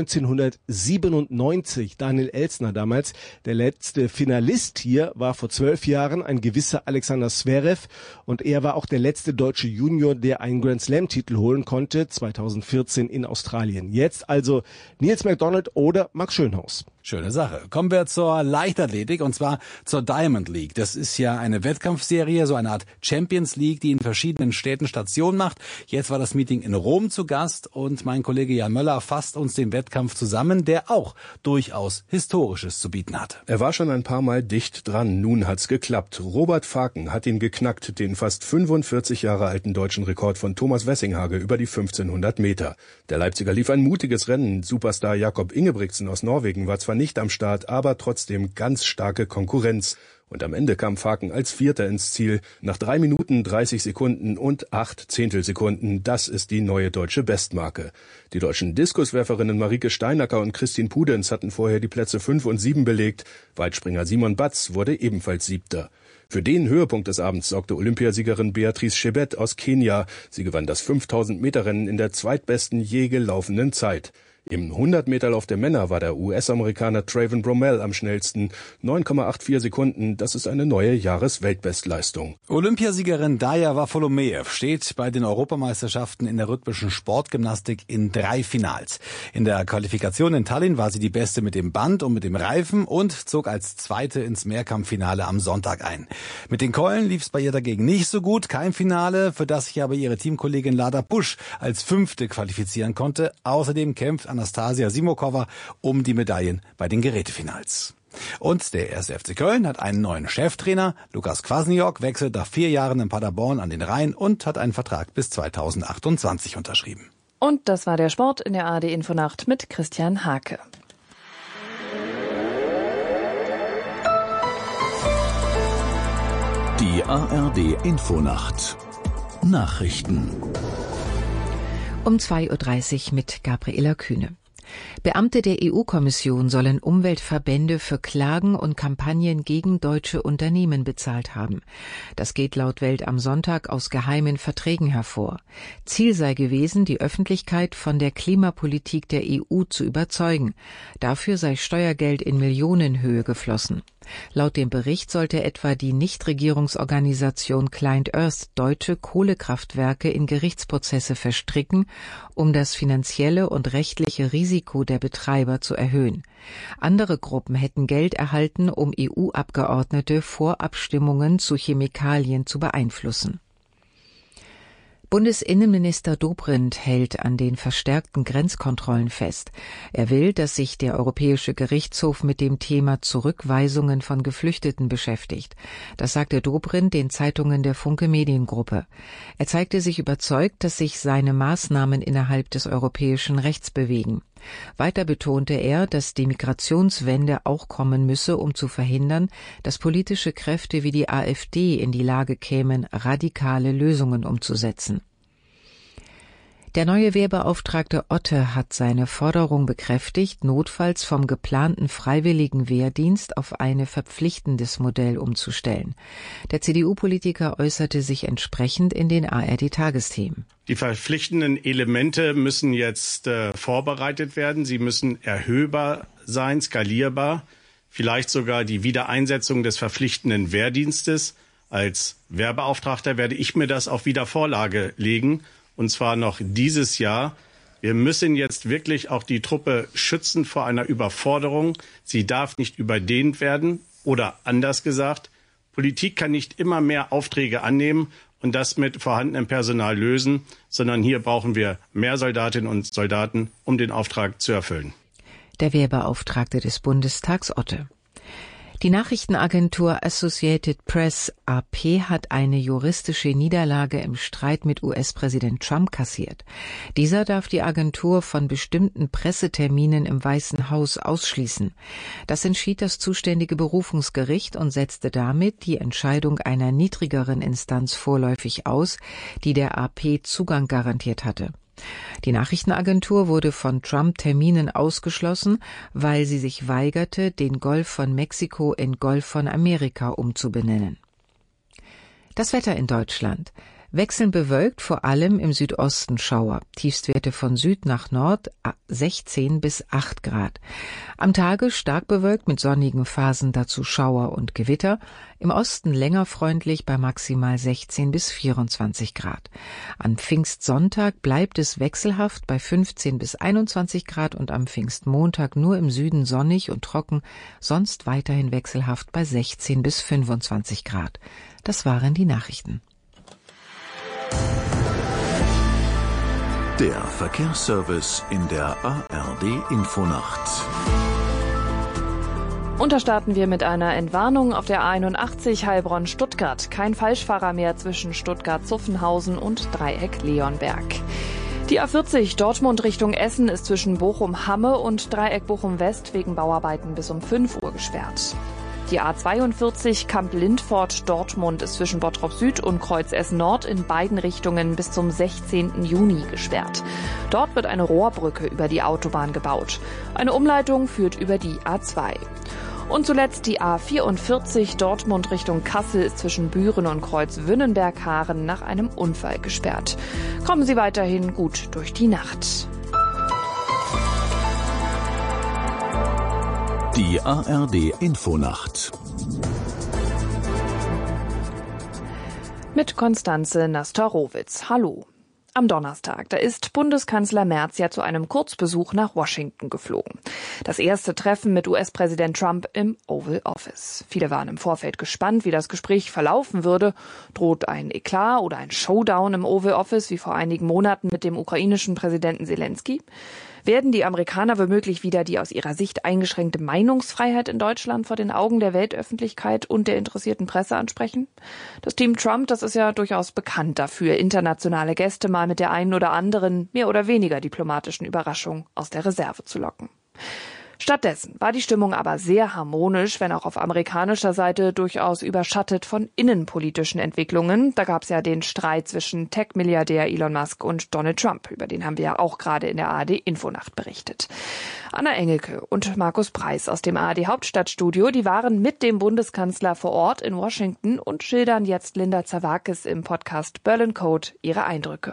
1997, Daniel Elsner damals. Der letzte Finalist hier war vor 12 Jahren ein gewisser Alexander Zverev. Und er war auch der letzte deutsche Junior, der einen Grand Slam-Titel holen konnte, 2014 in Australien. Jetzt also Nils McDonald oder Max Schönhaus. Schöne Sache. Kommen wir zur Leichtathletik und zwar zur Diamond League. Das ist ja eine Wettkampfserie, so eine Art Champions League, die in verschiedenen Städten Station macht. Jetzt war das Meeting in Rom zu Gast und mein Kollege Jan Möller fasst uns den Wettkampf zusammen, der auch durchaus Historisches zu bieten hat. Er war schon ein paar Mal dicht dran, nun hat's geklappt. Robert Faken hat ihn geknackt, den fast 45 Jahre alten deutschen Rekord von Thomas Wessinghage über die 1500 Meter. Der Leipziger lief ein mutiges Rennen. Superstar Jakob Ingebrigtsen aus Norwegen war zwar nicht am Start, aber trotzdem ganz starke Konkurrenz. Und am Ende kam Faken als Vierter ins Ziel. Nach 3 Minuten, 30 Sekunden und 8 Zehntelsekunden. Das ist die neue deutsche Bestmarke. Die deutschen Diskuswerferinnen Marike Steinacker und Christine Pudenz hatten vorher die Plätze 5 und 7 belegt. Weitspringer Simon Batz wurde ebenfalls 7. Für den Höhepunkt des Abends sorgte Olympiasiegerin Beatrice Chebet aus Kenia. Sie gewann das 5000-Meter-Rennen in der zweitbesten je gelaufenen Zeit. Im 100-Meter-Lauf der Männer war der US-Amerikaner Traven Bromell am schnellsten. 9,84 Sekunden, das ist eine neue Jahresweltbestleistung. Olympiasiegerin Daja Wafolomejew steht bei den Europameisterschaften in der rhythmischen Sportgymnastik in 3 Finals. In der Qualifikation in Tallinn war sie die Beste mit dem Band und mit dem Reifen und zog als Zweite ins Mehrkampffinale am Sonntag ein. Mit den Keulen lief es bei ihr dagegen nicht so gut. Kein Finale, für das sich aber ihre Teamkollegin Lada Pusch als 5. qualifizieren konnte. Außerdem kämpft Anastasia Simokova um die Medaillen bei den Gerätefinals. Und der 1. FC Köln hat einen neuen Cheftrainer. Lukas Kwasniok wechselt nach 4 Jahren in Paderborn an den Rhein und hat einen Vertrag bis 2028 unterschrieben. Und das war der Sport in der ARD Infonacht mit Christian Hake. Die ARD Infonacht. Nachrichten. Um 2.30 Uhr mit Gabriela Kühne. Beamte der EU-Kommission sollen Umweltverbände für Klagen und Kampagnen gegen deutsche Unternehmen bezahlt haben. Das geht laut Welt am Sonntag aus geheimen Verträgen hervor. Ziel sei gewesen, die Öffentlichkeit von der Klimapolitik der EU zu überzeugen. Dafür sei Steuergeld in Millionenhöhe geflossen. Laut dem Bericht sollte etwa die Nichtregierungsorganisation Client Earth deutsche Kohlekraftwerke in Gerichtsprozesse verstricken, um das finanzielle und rechtliche Risiko der Betreiber zu erhöhen. Andere Gruppen hätten Geld erhalten, um EU-Abgeordnete vor Abstimmungen zu Chemikalien zu beeinflussen. Bundesinnenminister Dobrindt hält an den verstärkten Grenzkontrollen fest. Er will, dass sich der Europäische Gerichtshof mit dem Thema Zurückweisungen von Geflüchteten beschäftigt. Das sagte Dobrindt den Zeitungen der Funke Mediengruppe. Er zeigte sich überzeugt, dass sich seine Maßnahmen innerhalb des europäischen Rechts bewegen. Weiter betonte er, dass die Migrationswende auch kommen müsse, um zu verhindern, dass politische Kräfte wie die AfD in die Lage kämen, radikale Lösungen umzusetzen. Der neue Wehrbeauftragte Otte hat seine Forderung bekräftigt, notfalls vom geplanten freiwilligen Wehrdienst auf ein verpflichtendes Modell umzustellen. Der CDU-Politiker äußerte sich entsprechend in den ARD-Tagesthemen. Die verpflichtenden Elemente müssen jetzt vorbereitet werden. Sie müssen erhöhbar sein, skalierbar. Vielleicht sogar die Wiedereinsetzung des verpflichtenden Wehrdienstes. Als Wehrbeauftragter werde ich mir das auf Wiedervorlage legen. Und zwar noch dieses Jahr. Wir müssen jetzt wirklich auch die Truppe schützen vor einer Überforderung. Sie darf nicht überdehnt werden. Oder anders gesagt, Politik kann nicht immer mehr Aufträge annehmen und das mit vorhandenem Personal lösen, sondern hier brauchen wir mehr Soldatinnen und Soldaten, um den Auftrag zu erfüllen. Der Wehrbeauftragte des Bundestags Otte. Die Nachrichtenagentur Associated Press AP hat eine juristische Niederlage im Streit mit US-Präsident Trump kassiert. Dieser darf die Agentur von bestimmten Presseterminen im Weißen Haus ausschließen. Das entschied das zuständige Berufungsgericht und setzte damit die Entscheidung einer niedrigeren Instanz vorläufig aus, die der AP Zugang garantiert hatte. Die Nachrichtenagentur wurde von Trump-Terminen ausgeschlossen, weil sie sich weigerte, den Golf von Mexiko in Golf von Amerika umzubenennen. Das Wetter in Deutschland. Wechselnd bewölkt, vor allem im Südosten Schauer. Tiefstwerte von Süd nach Nord 16 bis 8 Grad. Am Tage stark bewölkt mit sonnigen Phasen, dazu Schauer und Gewitter. Im Osten länger freundlich bei maximal 16 bis 24 Grad. An Pfingstsonntag bleibt es wechselhaft bei 15 bis 21 Grad und am Pfingstmontag nur im Süden sonnig und trocken, sonst weiterhin wechselhaft bei 16 bis 25 Grad. Das waren die Nachrichten. Der Verkehrsservice in der ARD Infonacht. Und da starten wir mit einer Entwarnung auf der A81 Heilbronn-Stuttgart. Kein Falschfahrer mehr zwischen Stuttgart-Zuffenhausen und Dreieck Leonberg. Die A40 Dortmund Richtung Essen ist zwischen Bochum-Hamme und Dreieck Bochum-West wegen Bauarbeiten bis um 5 Uhr gesperrt. Die A42 Kamp-Lindfort-Dortmund ist zwischen Bottrop Süd und Kreuz Essen Nord in beiden Richtungen bis zum 16. Juni gesperrt. Dort wird eine Rohrbrücke über die Autobahn gebaut. Eine Umleitung führt über die A2. Und zuletzt die A44 Dortmund Richtung Kassel ist zwischen Büren und Kreuz Wünnenberg-Haaren nach einem Unfall gesperrt. Kommen Sie weiterhin gut durch die Nacht. Die ARD Infonacht mit Konstanze Nastorowitz. Hallo. Am Donnerstag, da ist Bundeskanzler Merz ja zu einem Kurzbesuch nach Washington geflogen. Das erste Treffen mit US-Präsident Trump im Oval Office. Viele waren im Vorfeld gespannt, wie das Gespräch verlaufen würde. Droht ein Eklat oder ein Showdown im Oval Office wie vor einigen Monaten mit dem ukrainischen Präsidenten Zelensky? Werden die Amerikaner womöglich wieder die aus ihrer Sicht eingeschränkte Meinungsfreiheit in Deutschland vor den Augen der Weltöffentlichkeit und der interessierten Presse ansprechen? Das Team Trump, das ist ja durchaus bekannt dafür, internationale Gäste mal mit der einen oder anderen, mehr oder weniger diplomatischen Überraschung aus der Reserve zu locken. Stattdessen war die Stimmung aber sehr harmonisch, wenn auch auf amerikanischer Seite durchaus überschattet von innenpolitischen Entwicklungen. Da gab es ja den Streit zwischen Tech-Milliardär Elon Musk und Donald Trump. Über den haben wir ja auch gerade in der ARD Infonacht berichtet. Anna Engelke und Markus Preis aus dem ARD Hauptstadtstudio, die waren mit dem Bundeskanzler vor Ort in Washington und schildern jetzt Linda Zawakis im Podcast Berlin Code ihre Eindrücke.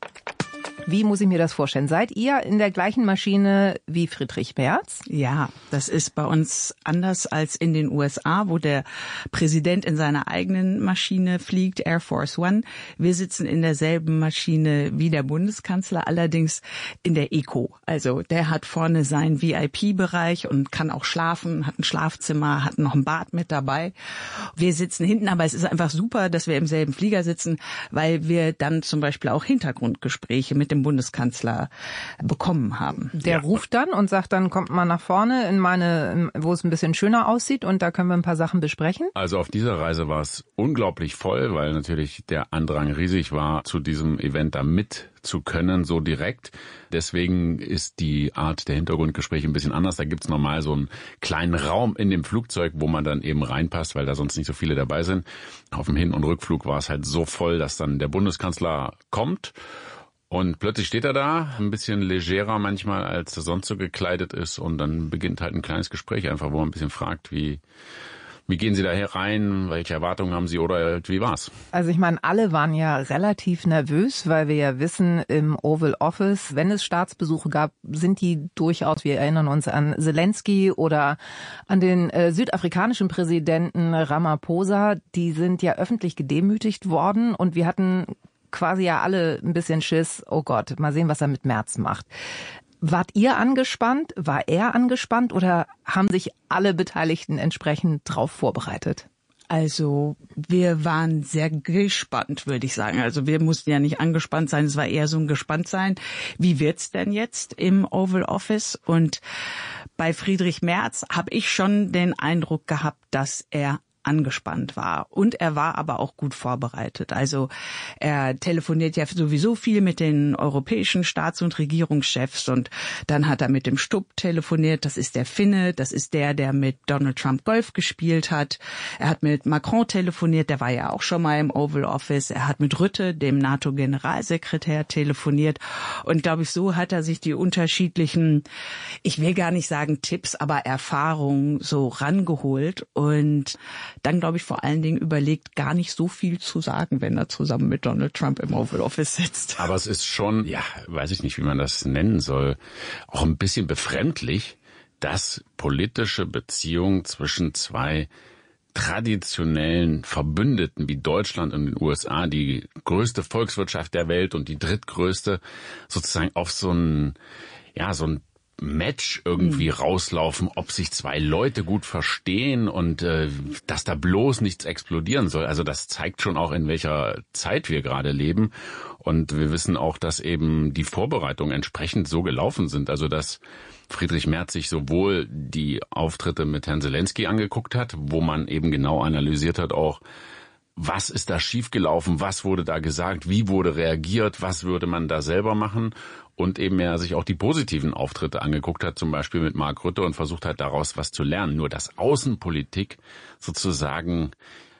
Wie muss ich mir das vorstellen? Seid ihr in der gleichen Maschine wie Friedrich Merz? Ja, das ist bei uns anders als in den USA, wo der Präsident in seiner eigenen Maschine fliegt, Air Force One. Wir sitzen in derselben Maschine wie der Bundeskanzler, allerdings in der Eco. Also der hat vorne seinen VIP-Bereich und kann auch schlafen, hat ein Schlafzimmer, hat noch ein Bad mit dabei. Wir sitzen hinten, aber es ist einfach super, dass wir im selben Flieger sitzen, weil wir dann zum Beispiel auch Hintergrundgespräche mit dem Bundeskanzler bekommen haben. Der ruft dann und sagt dann, kommt mal nach vorne wo es ein bisschen schöner aussieht und da können wir ein paar Sachen besprechen. Also auf dieser Reise war es unglaublich voll, weil natürlich der Andrang riesig war, zu diesem Event da mit zu können, so direkt. Deswegen ist die Art der Hintergrundgespräche ein bisschen anders. Da gibt's normal so einen kleinen Raum in dem Flugzeug, wo man dann eben reinpasst, weil da sonst nicht so viele dabei sind. Auf dem Hin- und Rückflug war es halt so voll, dass dann der Bundeskanzler kommt. Und plötzlich steht er da, ein bisschen legerer manchmal, als er sonst so gekleidet ist. Und dann beginnt halt ein kleines Gespräch einfach, wo man ein bisschen fragt, wie gehen Sie da rein, welche Erwartungen haben Sie oder wie war's? Also ich meine, alle waren ja relativ nervös, weil wir ja wissen, im Oval Office, wenn es Staatsbesuche gab, sind die durchaus, wir erinnern uns an Zelensky oder an den südafrikanischen Präsidenten Ramaphosa, die sind ja öffentlich gedemütigt worden und wir hatten quasi ja alle ein bisschen Schiss, oh Gott, mal sehen, was er mit Merz macht. Wart ihr angespannt? War er angespannt? Oder haben sich alle Beteiligten entsprechend drauf vorbereitet? Also wir waren sehr gespannt, würde ich sagen. Also wir mussten ja nicht angespannt sein, es war eher so ein Gespanntsein. Wie wird's denn jetzt im Oval Office? Und bei Friedrich Merz habe ich schon den Eindruck gehabt, dass er angespannt war. Und er war aber auch gut vorbereitet. Also er telefoniert ja sowieso viel mit den europäischen Staats- und Regierungschefs und dann hat er mit dem Stubb telefoniert. Das ist der Finne, das ist der mit Donald Trump Golf gespielt hat. Er hat mit Macron telefoniert, der war ja auch schon mal im Oval Office. Er hat mit Rutte, dem NATO-Generalsekretär, telefoniert. Und glaube ich, so hat er sich die unterschiedlichen, ich will gar nicht sagen Tipps, aber Erfahrungen so rangeholt und dann, glaube ich, vor allen Dingen überlegt, gar nicht so viel zu sagen, wenn er zusammen mit Donald Trump im Oval Office sitzt. Aber es ist schon, ja, weiß ich nicht, wie man das nennen soll, auch ein bisschen befremdlich, dass politische Beziehungen zwischen zwei traditionellen Verbündeten wie Deutschland und den USA, die größte Volkswirtschaft der Welt und die drittgrößte, sozusagen auf so ein Match irgendwie rauslaufen, ob sich zwei Leute gut verstehen und dass da bloß nichts explodieren soll. Also das zeigt schon auch, in welcher Zeit wir gerade leben. Und wir wissen auch, dass eben die Vorbereitungen entsprechend so gelaufen sind. Also dass Friedrich Merz sich sowohl die Auftritte mit Herrn Zelensky angeguckt hat, wo man eben genau analysiert hat auch, was ist da schiefgelaufen, was wurde da gesagt, wie wurde reagiert, was würde man da selber machen und eben er sich auch die positiven Auftritte angeguckt hat, zum Beispiel mit Mark Rutte und versucht hat, daraus was zu lernen. Nur dass Außenpolitik sozusagen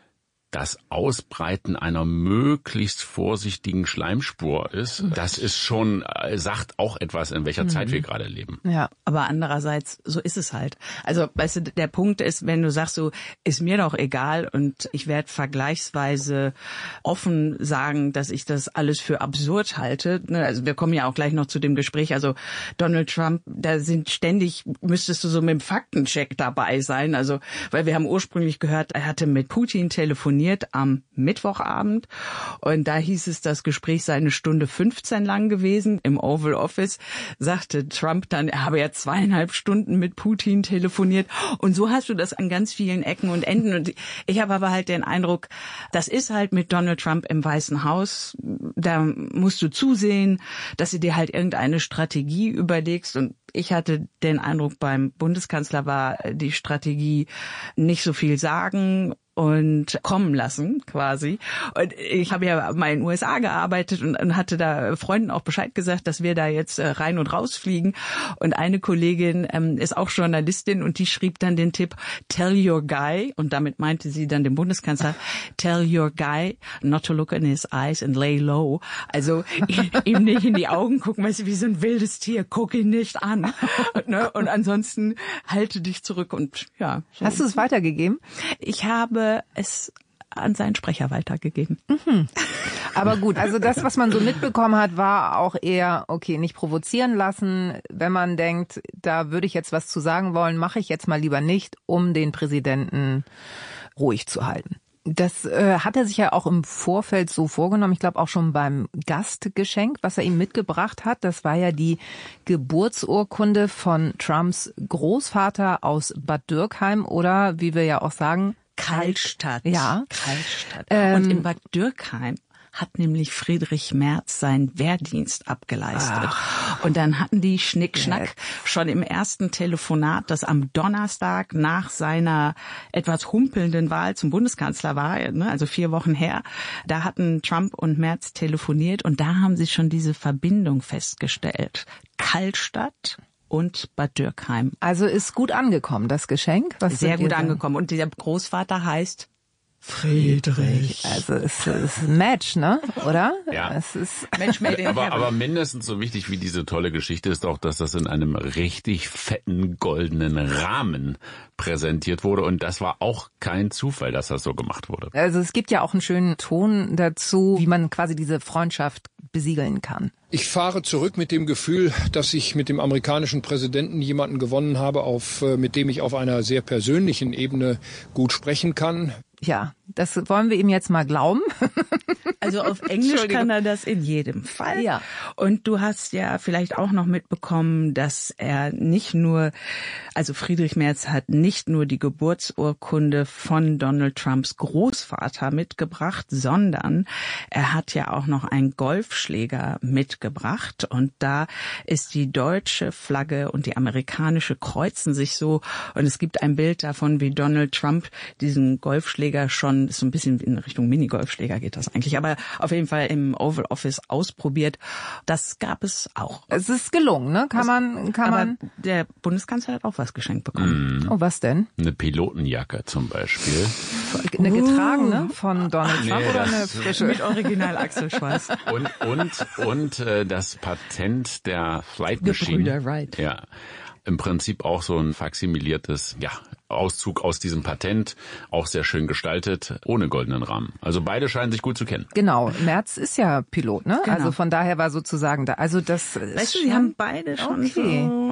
das Ausbreiten einer möglichst vorsichtigen Schleimspur ist, das ist schon, sagt auch etwas, in welcher Zeit wir gerade leben. Ja, aber andererseits, so ist es halt. Also, weißt du, der Punkt ist, wenn du sagst, so, ist mir doch egal und ich werde vergleichsweise offen sagen, dass ich das alles für absurd halte. Also, wir kommen ja auch gleich noch zu dem Gespräch. Also, Donald Trump, da sind ständig, müsstest du so mit dem Faktencheck dabei sein. Also, weil wir haben ursprünglich gehört, er hatte mit Putin telefoniert am Mittwochabend und da hieß es, das Gespräch sei 1:15 lang gewesen. Im Oval Office sagte Trump dann, er habe ja 2,5 Stunden mit Putin telefoniert und so hast du das an ganz vielen Ecken und Enden und ich habe aber halt den Eindruck, das ist halt mit Donald Trump im Weißen Haus, da musst du zusehen, dass du dir halt irgendeine Strategie überlegst und ich hatte den Eindruck, beim Bundeskanzler war die Strategie nicht so viel sagen und kommen lassen quasi. Und ich habe ja mal in den USA gearbeitet und hatte da Freunden auch Bescheid gesagt, dass wir da jetzt rein und raus fliegen. Und eine Kollegin ist auch Journalistin und die schrieb dann den Tipp, tell your guy, und damit meinte sie dann den Bundeskanzler, tell your guy not to look in his eyes and lay low. Also ihm nicht in die Augen gucken, weißt du, wie so ein wildes Tier, guck ihn nicht an. Und ansonsten halte dich zurück und ja. So. Hast du es weitergegeben? Ich habe es an seinen Sprecher weitergegeben. Aber gut, also das, was man so mitbekommen hat, war auch eher, okay, nicht provozieren lassen. Wenn man denkt, da würde ich jetzt was zu sagen wollen, mache ich jetzt mal lieber nicht, um den Präsidenten ruhig zu halten. Das hat er sich ja auch im Vorfeld so vorgenommen. Ich glaube auch schon beim Gastgeschenk, was er ihm mitgebracht hat. Das war ja die Geburtsurkunde von Trumps Großvater aus Bad Dürkheim oder, wie wir ja auch sagen, Karlstadt. Ja. Karlstadt. Und in Bad Dürkheim hat nämlich Friedrich Merz seinen Wehrdienst abgeleistet. Und dann hatten die Schnickschnack schon im ersten Telefonat, das am Donnerstag nach seiner etwas humpelnden Wahl zum Bundeskanzler war, also 4 Wochen her, da hatten Trump und Merz telefoniert und da haben sie schon diese Verbindung festgestellt. Karlstadt und Bad Dürkheim. Also ist gut angekommen, das Geschenk? Was sehr gut angekommen. Und der Großvater heißt Friedrich. Also es ist ein Match, ne? Oder? Ja. Es ist Match made in heaven. Aber mindestens so wichtig wie diese tolle Geschichte ist auch, dass das in einem richtig fetten goldenen Rahmen präsentiert wurde. Und das war auch kein Zufall, dass das so gemacht wurde. Also es gibt ja auch einen schönen Ton dazu, wie man quasi diese Freundschaft besiegeln kann. Ich fahre zurück mit dem Gefühl, dass ich mit dem amerikanischen Präsidenten jemanden gewonnen habe, mit dem ich auf einer sehr persönlichen Ebene gut sprechen kann. Ja, das wollen wir ihm jetzt mal glauben. Also auf Englisch kann er das in jedem Fall. Ja. Und du hast ja vielleicht auch noch mitbekommen, dass er nicht nur, also Friedrich Merz hat nicht nur die Geburtsurkunde von Donald Trumps Großvater mitgebracht, sondern er hat ja auch noch einen Golfschläger mitgebracht. Und da ist die deutsche Flagge und die amerikanische kreuzen sich so. Und es gibt ein Bild davon, wie Donald Trump diesen Golfschläger schon, so ein bisschen in Richtung Mini-Golfschläger geht das eigentlich, aber auf jeden Fall im Oval Office ausprobiert. Das gab es auch. Es ist gelungen, ne? Kann man. Der Bundeskanzler hat auch was geschenkt bekommen. Oh, was denn? Eine Pilotenjacke zum Beispiel. Eine getragene von Donald Trump oder eine frische? Mit Original Achselschweiß. Und das Patent der Flight Machine. Gebrüder Wright. Ja. Im Prinzip auch so ein faksimiliertes, Auszug aus diesem Patent, auch sehr schön gestaltet, ohne goldenen Rahmen. Also beide scheinen sich gut zu kennen. Genau, Merz ist ja Pilot, ne? Genau. Also von daher war sozusagen da, also das weißt du, die haben beide schon so.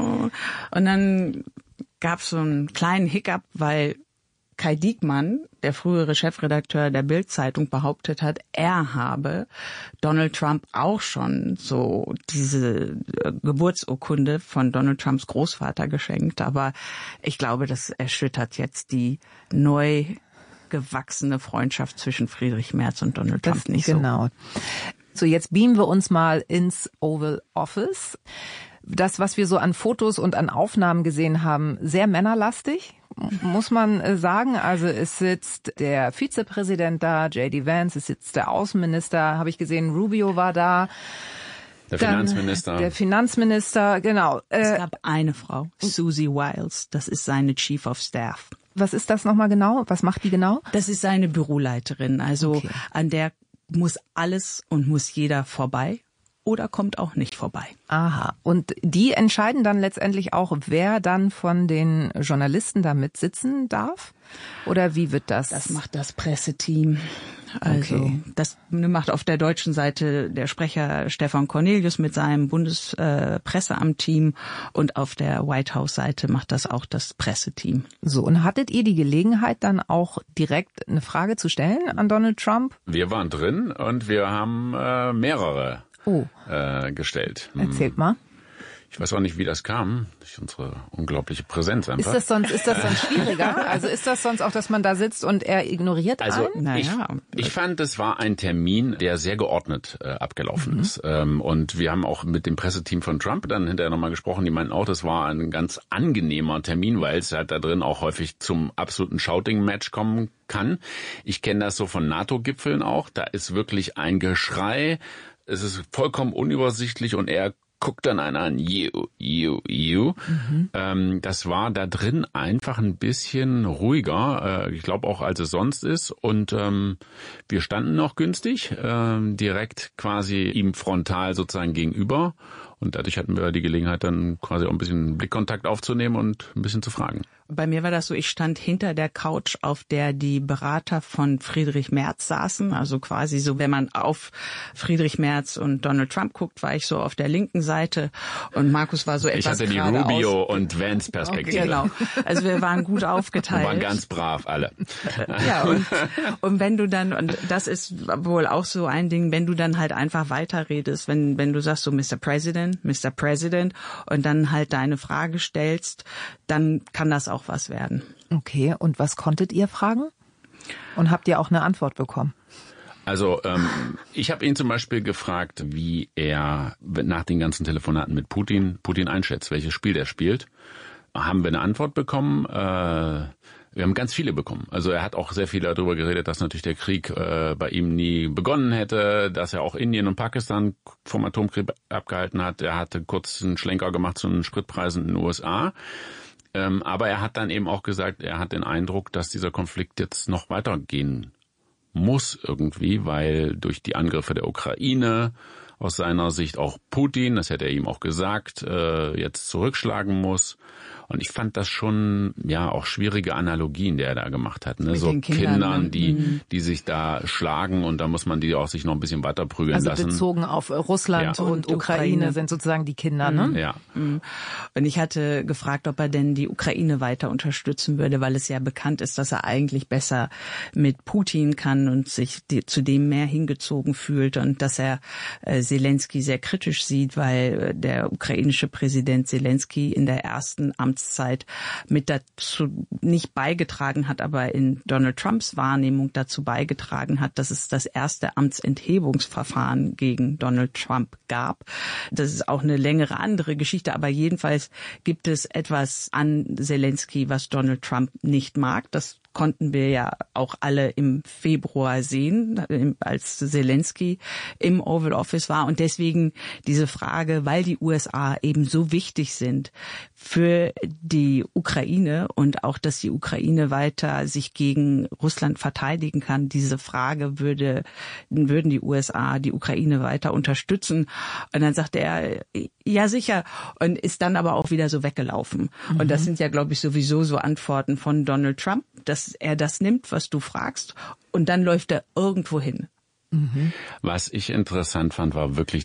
Und dann gab es so einen kleinen Hiccup, weil Kai Diekmann, der frühere Chefredakteur der Bild-Zeitung, behauptet hat, er habe Donald Trump auch schon so diese Geburtsurkunde von Donald Trumps Großvater geschenkt. Aber ich glaube, das erschüttert jetzt die neu gewachsene Freundschaft zwischen Friedrich Merz und Donald Trump nicht so. Genau. So, jetzt beamen wir uns mal ins Oval Office. Das, was wir so an Fotos und an Aufnahmen gesehen haben, sehr männerlastig, muss man sagen. Also es sitzt der Vizepräsident da, J.D. Vance, es sitzt der Außenminister, habe ich gesehen, Rubio war da. Der Finanzminister. Der Finanzminister, genau. Es gab eine Frau, Susie Wiles, das ist seine Chief of Staff. Was ist das nochmal genau? Was macht die genau? Das ist seine Büroleiterin. Also an der muss alles und muss jeder vorbei oder kommt auch nicht vorbei. Aha. Und die entscheiden dann letztendlich auch, wer dann von den Journalisten da mitsitzen darf? Oder wie wird das? Das macht das Presseteam. Also das macht auf der deutschen Seite der Sprecher Stefan Cornelius mit seinem Bundespresseamt-Team und auf der White House-Seite macht das auch das Presseteam. So, und hattet ihr die Gelegenheit, dann auch direkt eine Frage zu stellen an Donald Trump? Wir waren drin und wir haben mehrere gestellt. Erzählt mal. Ich weiß auch nicht, wie das kam, durch unsere unglaubliche Präsenz einfach. Ist das sonst schwieriger? Also ist das sonst auch, dass man da sitzt und er ignoriert einen? Ich fand, es war ein Termin, der sehr geordnet abgelaufen ist. Und wir haben auch mit dem Presseteam von Trump dann hinterher nochmal gesprochen. Die meinten auch, das war ein ganz angenehmer Termin, weil es halt da drin auch häufig zum absoluten Shouting-Match kommen kann. Ich kenne das so von NATO-Gipfeln auch. Da ist wirklich ein Geschrei. Es ist vollkommen unübersichtlich und er guckt dann einer an, you. Das war da drin einfach ein bisschen ruhiger, ich glaube auch, als es sonst ist. Und wir standen noch günstig, direkt quasi ihm frontal sozusagen gegenüber. Und dadurch hatten wir die Gelegenheit, dann quasi auch ein bisschen Blickkontakt aufzunehmen und ein bisschen zu fragen. Bei mir war das so, ich stand hinter der Couch, auf der die Berater von Friedrich Merz saßen. Also quasi so, wenn man auf Friedrich Merz und Donald Trump guckt, war ich so auf der linken Seite und Markus war so etwas Ich hatte die Rubio- und Vance-Perspektive. Genau, also wir waren gut aufgeteilt. Wir waren ganz brav alle. Ja, und wenn du dann, und das ist wohl auch so ein Ding, wenn du dann halt einfach weiterredest, wenn du sagst so Mr. President und dann halt deine Frage stellst, dann kann das auch was werden. Okay, und was konntet ihr fragen? Und habt ihr auch eine Antwort bekommen? Also ich habe ihn zum Beispiel gefragt, wie er nach den ganzen Telefonaten mit Putin einschätzt, welches Spiel der spielt. Haben wir eine Antwort bekommen? Wir haben ganz viele bekommen. Also er hat auch sehr viel darüber geredet, dass natürlich der Krieg bei ihm nie begonnen hätte, dass er auch Indien und Pakistan vom Atomkrieg abgehalten hat. Er hatte kurz einen Schlenker gemacht zu den Spritpreisen in den USA. Aber er hat dann eben auch gesagt, er hat den Eindruck, dass dieser Konflikt jetzt noch weitergehen muss irgendwie, weil durch die Angriffe der Ukraine aus seiner Sicht auch Putin, das hätte er ihm auch gesagt, jetzt zurückschlagen muss. Und ich fand das schon, ja, auch schwierige Analogien, die er da gemacht hat. Ne? So Kindern, die sich da schlagen und da muss man die auch sich noch ein bisschen weiter prügeln lassen. Also bezogen auf Russland und Ukraine sind sozusagen die Kinder, ne? Ja. Und ich hatte gefragt, ob er denn die Ukraine weiter unterstützen würde, weil es ja bekannt ist, dass er eigentlich besser mit Putin kann und sich zu dem mehr hingezogen fühlt und dass er Zelensky sehr kritisch sieht, weil der ukrainische Präsident Zelensky in der ersten Amtszeit mit dazu nicht beigetragen hat, aber in Donald Trumps Wahrnehmung dazu beigetragen hat, dass es das erste Amtsenthebungsverfahren gegen Donald Trump gab. Das ist auch eine längere andere Geschichte, aber jedenfalls gibt es etwas an Zelensky, was Donald Trump nicht mag. Das konnten wir ja auch alle im Februar sehen, als Zelensky im Oval Office war. Und deswegen diese Frage, weil die USA eben so wichtig sind für die Ukraine und auch, dass die Ukraine weiter sich gegen Russland verteidigen kann, diese Frage würden die USA die Ukraine weiter unterstützen. Und dann sagte er, ja sicher, und ist dann aber auch wieder so weggelaufen. Und das sind ja, glaube ich, sowieso so Antworten von Donald Trump, dass er das nimmt, was du fragst, und dann läuft er irgendwo hin. Was ich interessant fand, war wirklich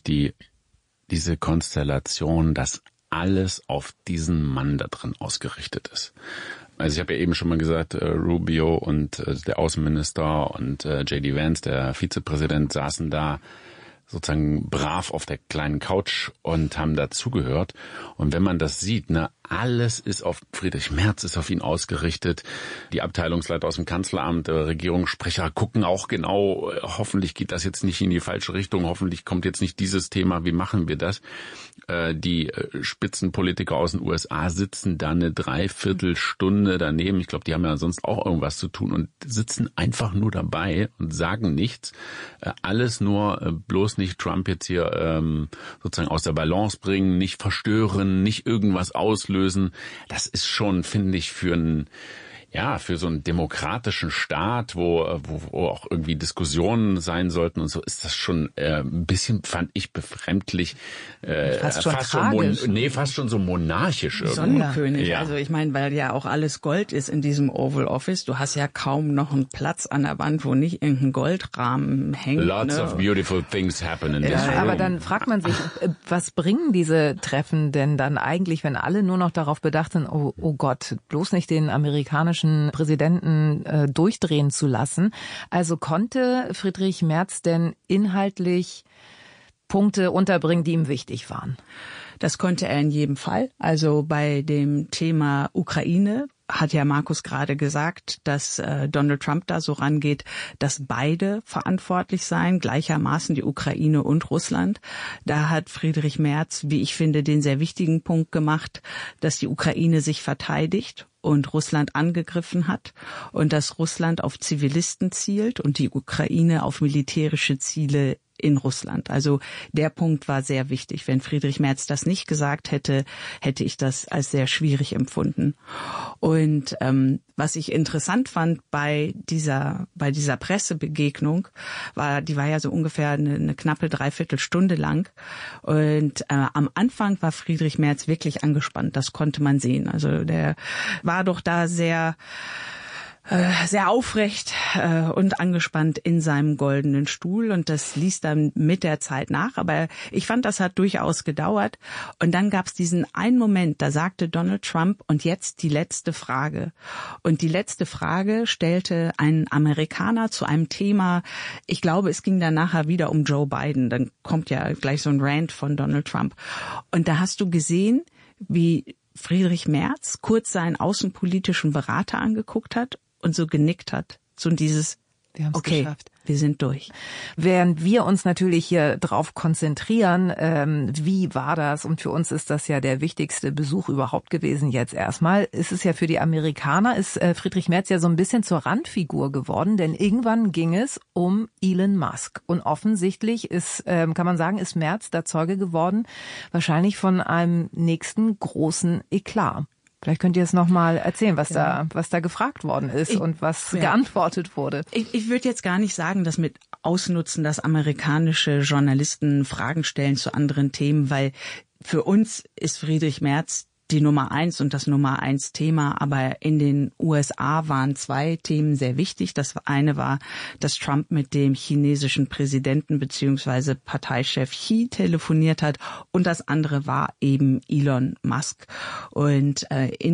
diese Konstellation, dass alles auf diesen Mann da drin ausgerichtet ist. Also ich habe ja eben schon mal gesagt, Rubio und der Außenminister und J.D. Vance, der Vizepräsident, saßen da sozusagen brav auf der kleinen Couch und haben dazugehört. Und wenn man das sieht, ne, alles ist auf Friedrich Merz, ist auf ihn ausgerichtet. Die Abteilungsleiter aus dem Kanzleramt, Regierungssprecher gucken auch genau, hoffentlich geht das jetzt nicht in die falsche Richtung, hoffentlich kommt jetzt nicht dieses Thema, wie machen wir das? Die Spitzenpolitiker aus den USA sitzen da eine Dreiviertelstunde daneben. Ich glaube, die haben ja sonst auch irgendwas zu tun und sitzen einfach nur dabei und sagen nichts. Alles nur bloß nicht Trump jetzt hier sozusagen aus der Balance bringen, nicht verstören, nicht irgendwas auslösen. Das ist schon, finde ich, für einen Ja, für so einen demokratischen Staat, wo auch irgendwie Diskussionen sein sollten und so, ist das schon ein bisschen, fand ich, befremdlich. Fast schon so monarchisch irgendwie. Sonnenkönig. Ja. Also ich meine, weil ja auch alles Gold ist in diesem Oval Office. Du hast ja kaum noch einen Platz an der Wand, wo nicht irgendein Goldrahmen hängt. Lots of beautiful things happen in this room. Aber dann fragt man sich, was bringen diese Treffen denn dann eigentlich, wenn alle nur noch darauf bedacht sind, oh Gott, bloß nicht den amerikanischen Präsidenten durchdrehen zu lassen. Also konnte Friedrich Merz denn inhaltlich Punkte unterbringen, die ihm wichtig waren? Das konnte er in jedem Fall. Also bei dem Thema Ukraine hat ja Markus gerade gesagt, dass Donald Trump da so rangeht, dass beide verantwortlich seien, gleichermaßen die Ukraine und Russland. Da hat Friedrich Merz, wie ich finde, den sehr wichtigen Punkt gemacht, dass die Ukraine sich verteidigt und Russland angegriffen hat und dass Russland auf Zivilisten zielt und die Ukraine auf militärische Ziele in Russland. Also der Punkt war sehr wichtig. Wenn Friedrich Merz das nicht gesagt hätte, hätte ich das als sehr schwierig empfunden. Und was ich interessant fand bei dieser Pressebegegnung, die war ja so ungefähr eine knappe Dreiviertelstunde lang. Und am Anfang war Friedrich Merz wirklich angespannt. Das konnte man sehen. Also der war doch da sehr aufrecht und angespannt in seinem goldenen Stuhl und das ließ dann mit der Zeit nach. Aber ich fand, das hat durchaus gedauert. Und dann gab es diesen einen Moment, da sagte Donald Trump, und jetzt die letzte Frage. Und die letzte Frage stellte ein Amerikaner zu einem Thema, ich glaube, es ging dann nachher wieder um Joe Biden. Dann kommt ja gleich so ein Rant von Donald Trump. Und da hast du gesehen, wie Friedrich Merz kurz seinen außenpolitischen Berater angeguckt hat und so genickt hat. So dieses, wir haben's okay, geschafft. Wir sind durch. Während wir uns natürlich hier drauf konzentrieren, wie war das? Und für uns ist das ja der wichtigste Besuch überhaupt gewesen jetzt erstmal. Ist es ja für die Amerikaner, ist Friedrich Merz ja so ein bisschen zur Randfigur geworden, denn irgendwann ging es um Elon Musk. Und offensichtlich ist, kann man sagen, ist Merz da Zeuge geworden, wahrscheinlich von einem nächsten großen Eklat. Vielleicht könnt ihr es nochmal erzählen, was da gefragt worden ist und was geantwortet wurde. Ich würde jetzt gar nicht sagen, dass mit ausnutzen, dass amerikanische Journalisten Fragen stellen zu anderen Themen, weil für uns ist Friedrich Merz die Nummer 1 und das Nummer 1 Thema, aber in den USA waren 2 Themen sehr wichtig. Das eine war, dass Trump mit dem chinesischen Präsidenten bzw. Parteichef Xi telefoniert hat und das andere war eben Elon Musk. Und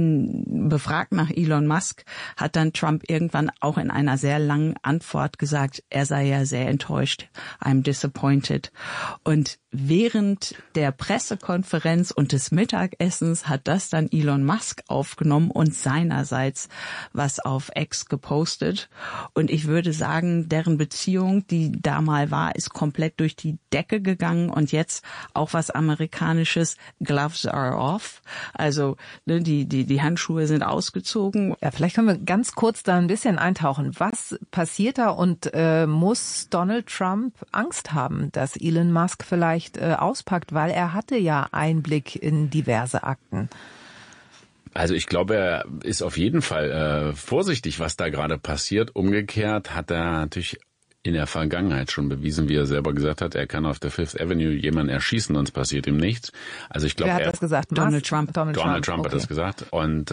befragt nach Elon Musk hat dann Trump irgendwann auch in einer sehr langen Antwort gesagt, er sei ja sehr enttäuscht. I'm disappointed. Und während der Pressekonferenz und des Mittagessens hat das dann Elon Musk aufgenommen und seinerseits was auf X gepostet. Und ich würde sagen, deren Beziehung, die da mal war, ist komplett durch die Decke gegangen und jetzt auch was Amerikanisches, Gloves are off. Also die Handschuhe sind ausgezogen. Ja, vielleicht können wir ganz kurz da ein bisschen eintauchen. Was passiert da und muss Donald Trump Angst haben, dass Elon Musk vielleicht auspackt, weil er hatte ja Einblick in diverse Akten. Also ich glaube, er ist auf jeden Fall vorsichtig, was da gerade passiert. Umgekehrt hat er natürlich in der Vergangenheit schon bewiesen, wie er selber gesagt hat, er kann auf der Fifth Avenue jemanden erschießen und es passiert ihm nichts. Also ich glaube, wer hat das gesagt? Donald Trump. Donald Trump hat das gesagt. Und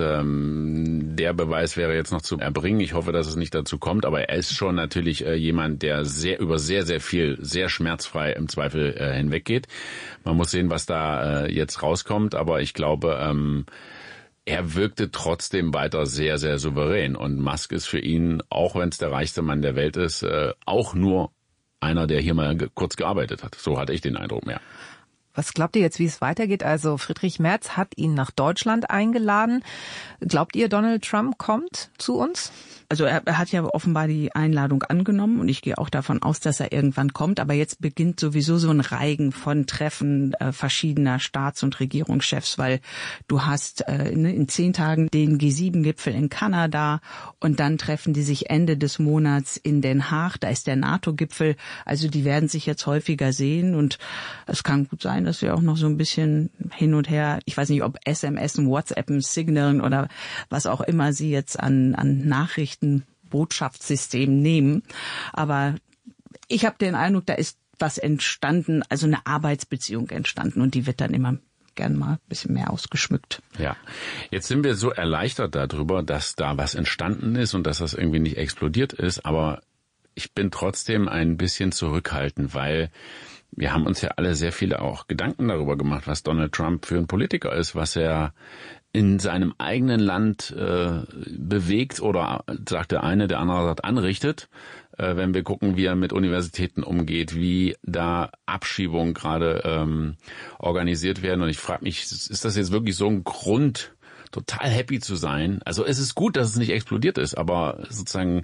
der Beweis wäre jetzt noch zu erbringen. Ich hoffe, dass es nicht dazu kommt, aber er ist schon natürlich jemand, der über sehr viel, sehr schmerzfrei im Zweifel hinweggeht. Man muss sehen, was da jetzt rauskommt, aber ich glaube, er wirkte trotzdem weiter sehr, sehr souverän. Und Musk ist für ihn, auch wenn es der reichste Mann der Welt ist, auch nur einer, der hier mal kurz gearbeitet hat. So hatte ich den Eindruck, ja. Was glaubt ihr jetzt, wie es weitergeht? Also Friedrich Merz hat ihn nach Deutschland eingeladen. Glaubt ihr, Donald Trump kommt zu uns? Also er hat ja offenbar die Einladung angenommen und ich gehe auch davon aus, dass er irgendwann kommt. Aber jetzt beginnt sowieso so ein Reigen von Treffen verschiedener Staats- und Regierungschefs, weil du hast in 10 Tagen den G7-Gipfel in Kanada und dann treffen die sich Ende des Monats in Den Haag. Da ist der NATO-Gipfel. Also die werden sich jetzt häufiger sehen und es kann gut sein, sein, dass wir auch noch so ein bisschen hin und her, ich weiß nicht, ob SMS, WhatsApp, Signalen oder was auch immer sie jetzt an Nachrichtenbotschaftssystemen nehmen. Aber ich habe den Eindruck, da ist was entstanden, also eine Arbeitsbeziehung entstanden und die wird dann immer gern mal ein bisschen mehr ausgeschmückt. Ja, jetzt sind wir so erleichtert darüber, dass da was entstanden ist und dass das irgendwie nicht explodiert ist, aber ich bin trotzdem ein bisschen zurückhaltend, weil wir haben uns ja alle sehr viele auch Gedanken darüber gemacht, was Donald Trump für ein Politiker ist, was er in seinem eigenen Land bewegt oder, sagt der eine, der andere sagt, anrichtet. Wenn wir gucken, wie er mit Universitäten umgeht, wie da Abschiebungen gerade organisiert werden. Und ich frage mich, ist das jetzt wirklich so ein Grund, total happy zu sein? Also es ist gut, dass es nicht explodiert ist, aber sozusagen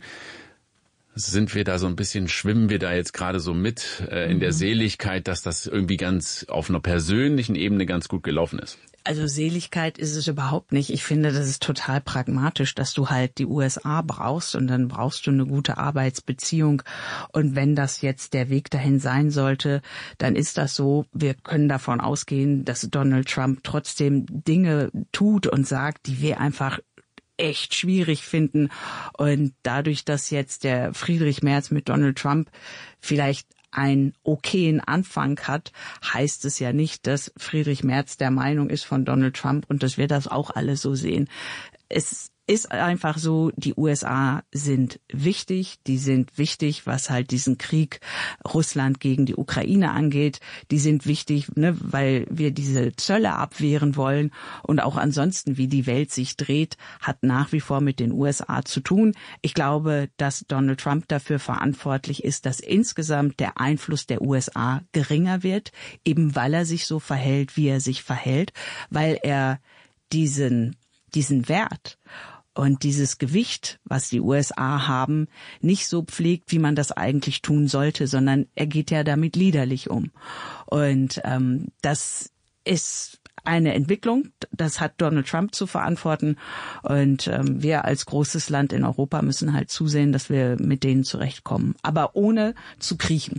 sind wir da so ein bisschen, schwimmen wir da jetzt gerade so mit in der Seligkeit, dass das irgendwie ganz auf einer persönlichen Ebene ganz gut gelaufen ist? Also Seligkeit ist es überhaupt nicht. Ich finde, das ist total pragmatisch, dass du halt die USA brauchst und dann brauchst du eine gute Arbeitsbeziehung. Und wenn das jetzt der Weg dahin sein sollte, dann ist das so. Wir können davon ausgehen, dass Donald Trump trotzdem Dinge tut und sagt, die wir einfach echt schwierig finden. Und dadurch, dass jetzt der Friedrich Merz mit Donald Trump vielleicht einen okayen Anfang hat, heißt es ja nicht, dass Friedrich Merz der Meinung ist von Donald Trump und dass wir das auch alle so sehen. Es ist einfach so, die USA sind wichtig. Die sind wichtig, was halt diesen Krieg Russland gegen die Ukraine angeht. Die sind wichtig, ne, weil wir diese Zölle abwehren wollen. Und auch ansonsten, wie die Welt sich dreht, hat nach wie vor mit den USA zu tun. Ich glaube, dass Donald Trump dafür verantwortlich ist, dass insgesamt der Einfluss der USA geringer wird, eben weil er sich so verhält, wie er sich verhält, weil er diesen Wert und dieses Gewicht, was die USA haben, nicht so pflegt, wie man das eigentlich tun sollte, sondern er geht ja damit liederlich um. Und das ist eine Entwicklung, das hat Donald Trump zu verantworten. Und wir als großes Land in Europa müssen halt zusehen, dass wir mit denen zurechtkommen, aber ohne zu kriechen.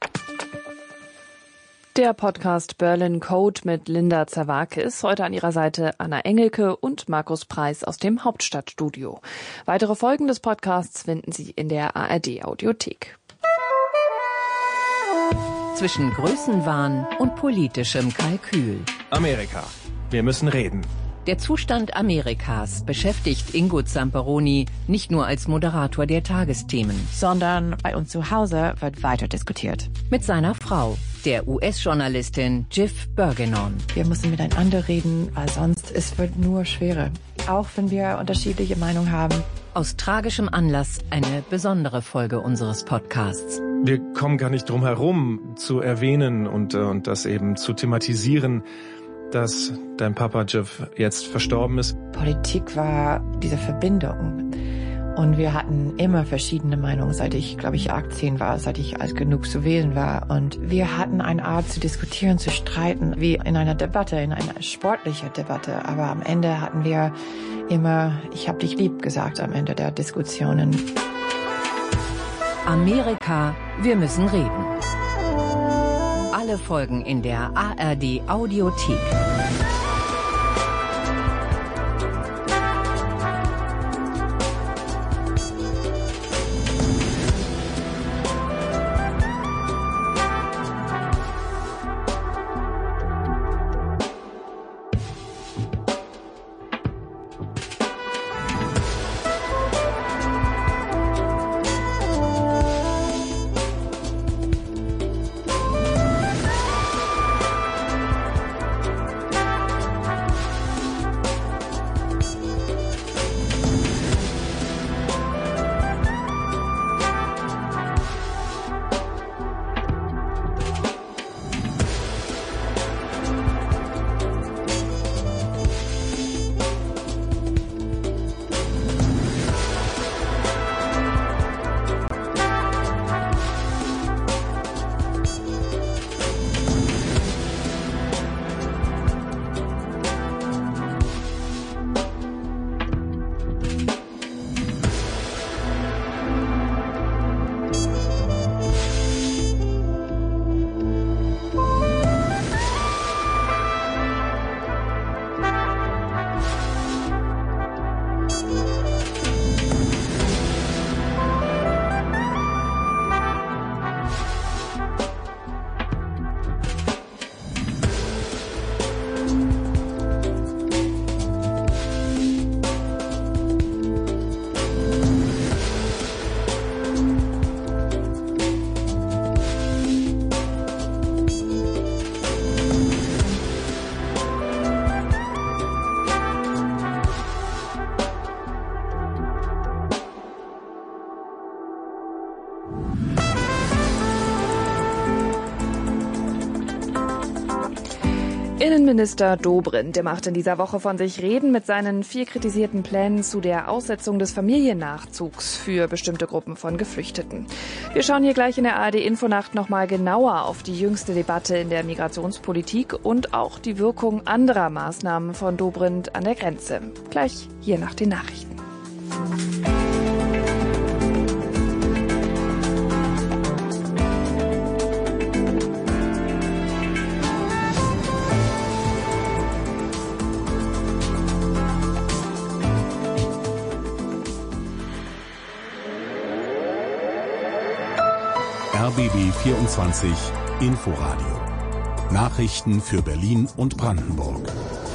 Der Podcast Berlin Code mit Linda Zerwakis, heute an ihrer Seite Anna Engelke und Markus Preis aus dem Hauptstadtstudio. Weitere Folgen des Podcasts finden Sie in der ARD-Audiothek. Zwischen Größenwahn und politischem Kalkül. Amerika. Wir müssen reden. Der Zustand Amerikas beschäftigt Ingo Zamperoni nicht nur als Moderator der Tagesthemen, sondern bei uns zu Hause wird weiter diskutiert. Mit seiner Frau, der US-Journalistin Jiff Burgenon. Wir müssen miteinander reden, weil sonst es wird nur schwerer. Auch wenn wir unterschiedliche Meinungen haben. Aus tragischem Anlass eine besondere Folge unseres Podcasts. Wir kommen gar nicht drum herum zu erwähnen und das eben zu thematisieren, dass dein Papa Jiff jetzt verstorben ist. Politik war diese Verbindung. Und wir hatten immer verschiedene Meinungen, seit ich, glaube ich, 18 war, seit ich alt genug zu wählen war. Und wir hatten eine Art zu diskutieren, zu streiten, wie in einer Debatte, in einer sportlichen Debatte. Aber am Ende hatten wir immer, ich hab dich lieb gesagt am Ende der Diskussionen. Amerika, wir müssen reden. Alle Folgen in der ARD Audiothek. Innenminister Dobrindt, der macht in dieser Woche von sich reden mit seinen 4 kritisierten Plänen zu der Aussetzung des Familiennachzugs für bestimmte Gruppen von Geflüchteten. Wir schauen hier gleich in der ARD-Infonacht nochmal genauer auf die jüngste Debatte in der Migrationspolitik und auch die Wirkung anderer Maßnahmen von Dobrindt an der Grenze. Gleich hier nach den Nachrichten. RBB 24 Inforadio. Nachrichten für Berlin und Brandenburg.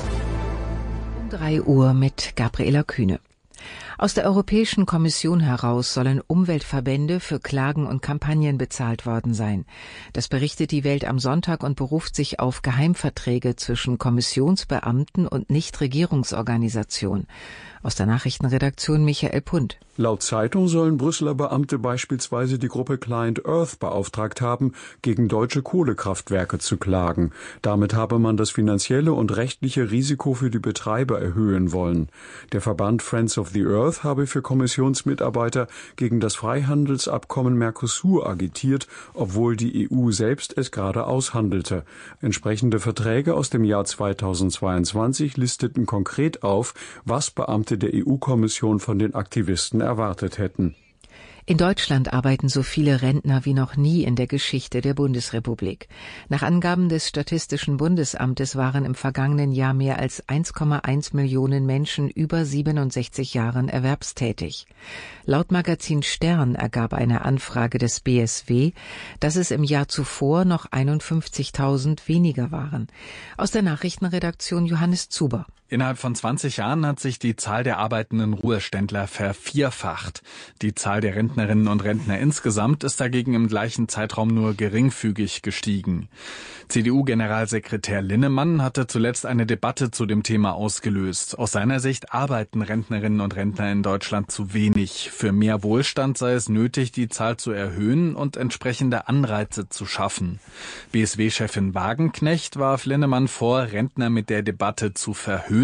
3 Uhr mit Gabriela Kühne. Aus der Europäischen Kommission heraus sollen Umweltverbände für Klagen und Kampagnen bezahlt worden sein. Das berichtet die Welt am Sonntag und beruft sich auf Geheimverträge zwischen Kommissionsbeamten und Nichtregierungsorganisationen. Aus der Nachrichtenredaktion Michael Pund. Laut Zeitung sollen Brüsseler Beamte beispielsweise die Gruppe Client Earth beauftragt haben, gegen deutsche Kohlekraftwerke zu klagen. Damit habe man das finanzielle und rechtliche Risiko für die Betreiber erhöhen wollen. Der Verband Friends of the Earth habe für Kommissionsmitarbeiter gegen das Freihandelsabkommen Mercosur agitiert, obwohl die EU selbst es gerade aushandelte. Entsprechende Verträge aus dem Jahr 2022 listeten konkret auf, was Beamte der EU-Kommission von den Aktivisten erwartet hätten. In Deutschland arbeiten so viele Rentner wie noch nie in der Geschichte der Bundesrepublik. Nach Angaben des Statistischen Bundesamtes waren im vergangenen Jahr mehr als 1,1 Millionen Menschen über 67 Jahren erwerbstätig. Laut Magazin Stern ergab eine Anfrage des BSW, dass es im Jahr zuvor noch 51.000 weniger waren. Aus der Nachrichtenredaktion Johannes Zuber. Innerhalb von 20 Jahren hat sich die Zahl der arbeitenden Ruheständler vervierfacht. Die Zahl der Rentnerinnen und Rentner insgesamt ist dagegen im gleichen Zeitraum nur geringfügig gestiegen. CDU-Generalsekretär Linnemann hatte zuletzt eine Debatte zu dem Thema ausgelöst. Aus seiner Sicht arbeiten Rentnerinnen und Rentner in Deutschland zu wenig. Für mehr Wohlstand sei es nötig, die Zahl zu erhöhen und entsprechende Anreize zu schaffen. BSW-Chefin Wagenknecht warf Linnemann vor, Rentner mit der Debatte zu verhöhnen.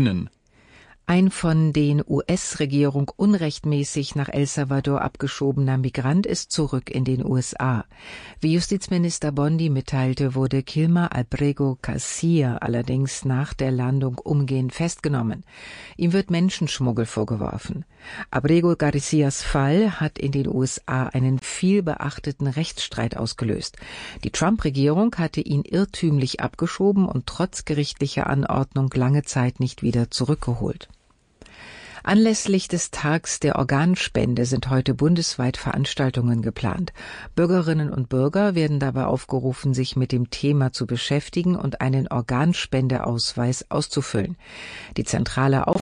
Ein von den US-Regierung unrechtmäßig nach El Salvador abgeschobener Migrant ist zurück in den USA. Wie Justizminister Bondi mitteilte, wurde Kilmer Abrego Garcia allerdings nach der Landung umgehend festgenommen. Ihm wird Menschenschmuggel vorgeworfen. Abrego Garcias Fall hat in den USA einen viel beachteten Rechtsstreit ausgelöst. Die Trump-Regierung hatte ihn irrtümlich abgeschoben und trotz gerichtlicher Anordnung lange Zeit nicht wieder zurückgeholt. Anlässlich des Tags der Organspende sind heute bundesweit Veranstaltungen geplant. Bürgerinnen und Bürger werden dabei aufgerufen, sich mit dem Thema zu beschäftigen und einen Organspendeausweis auszufüllen. Die zentrale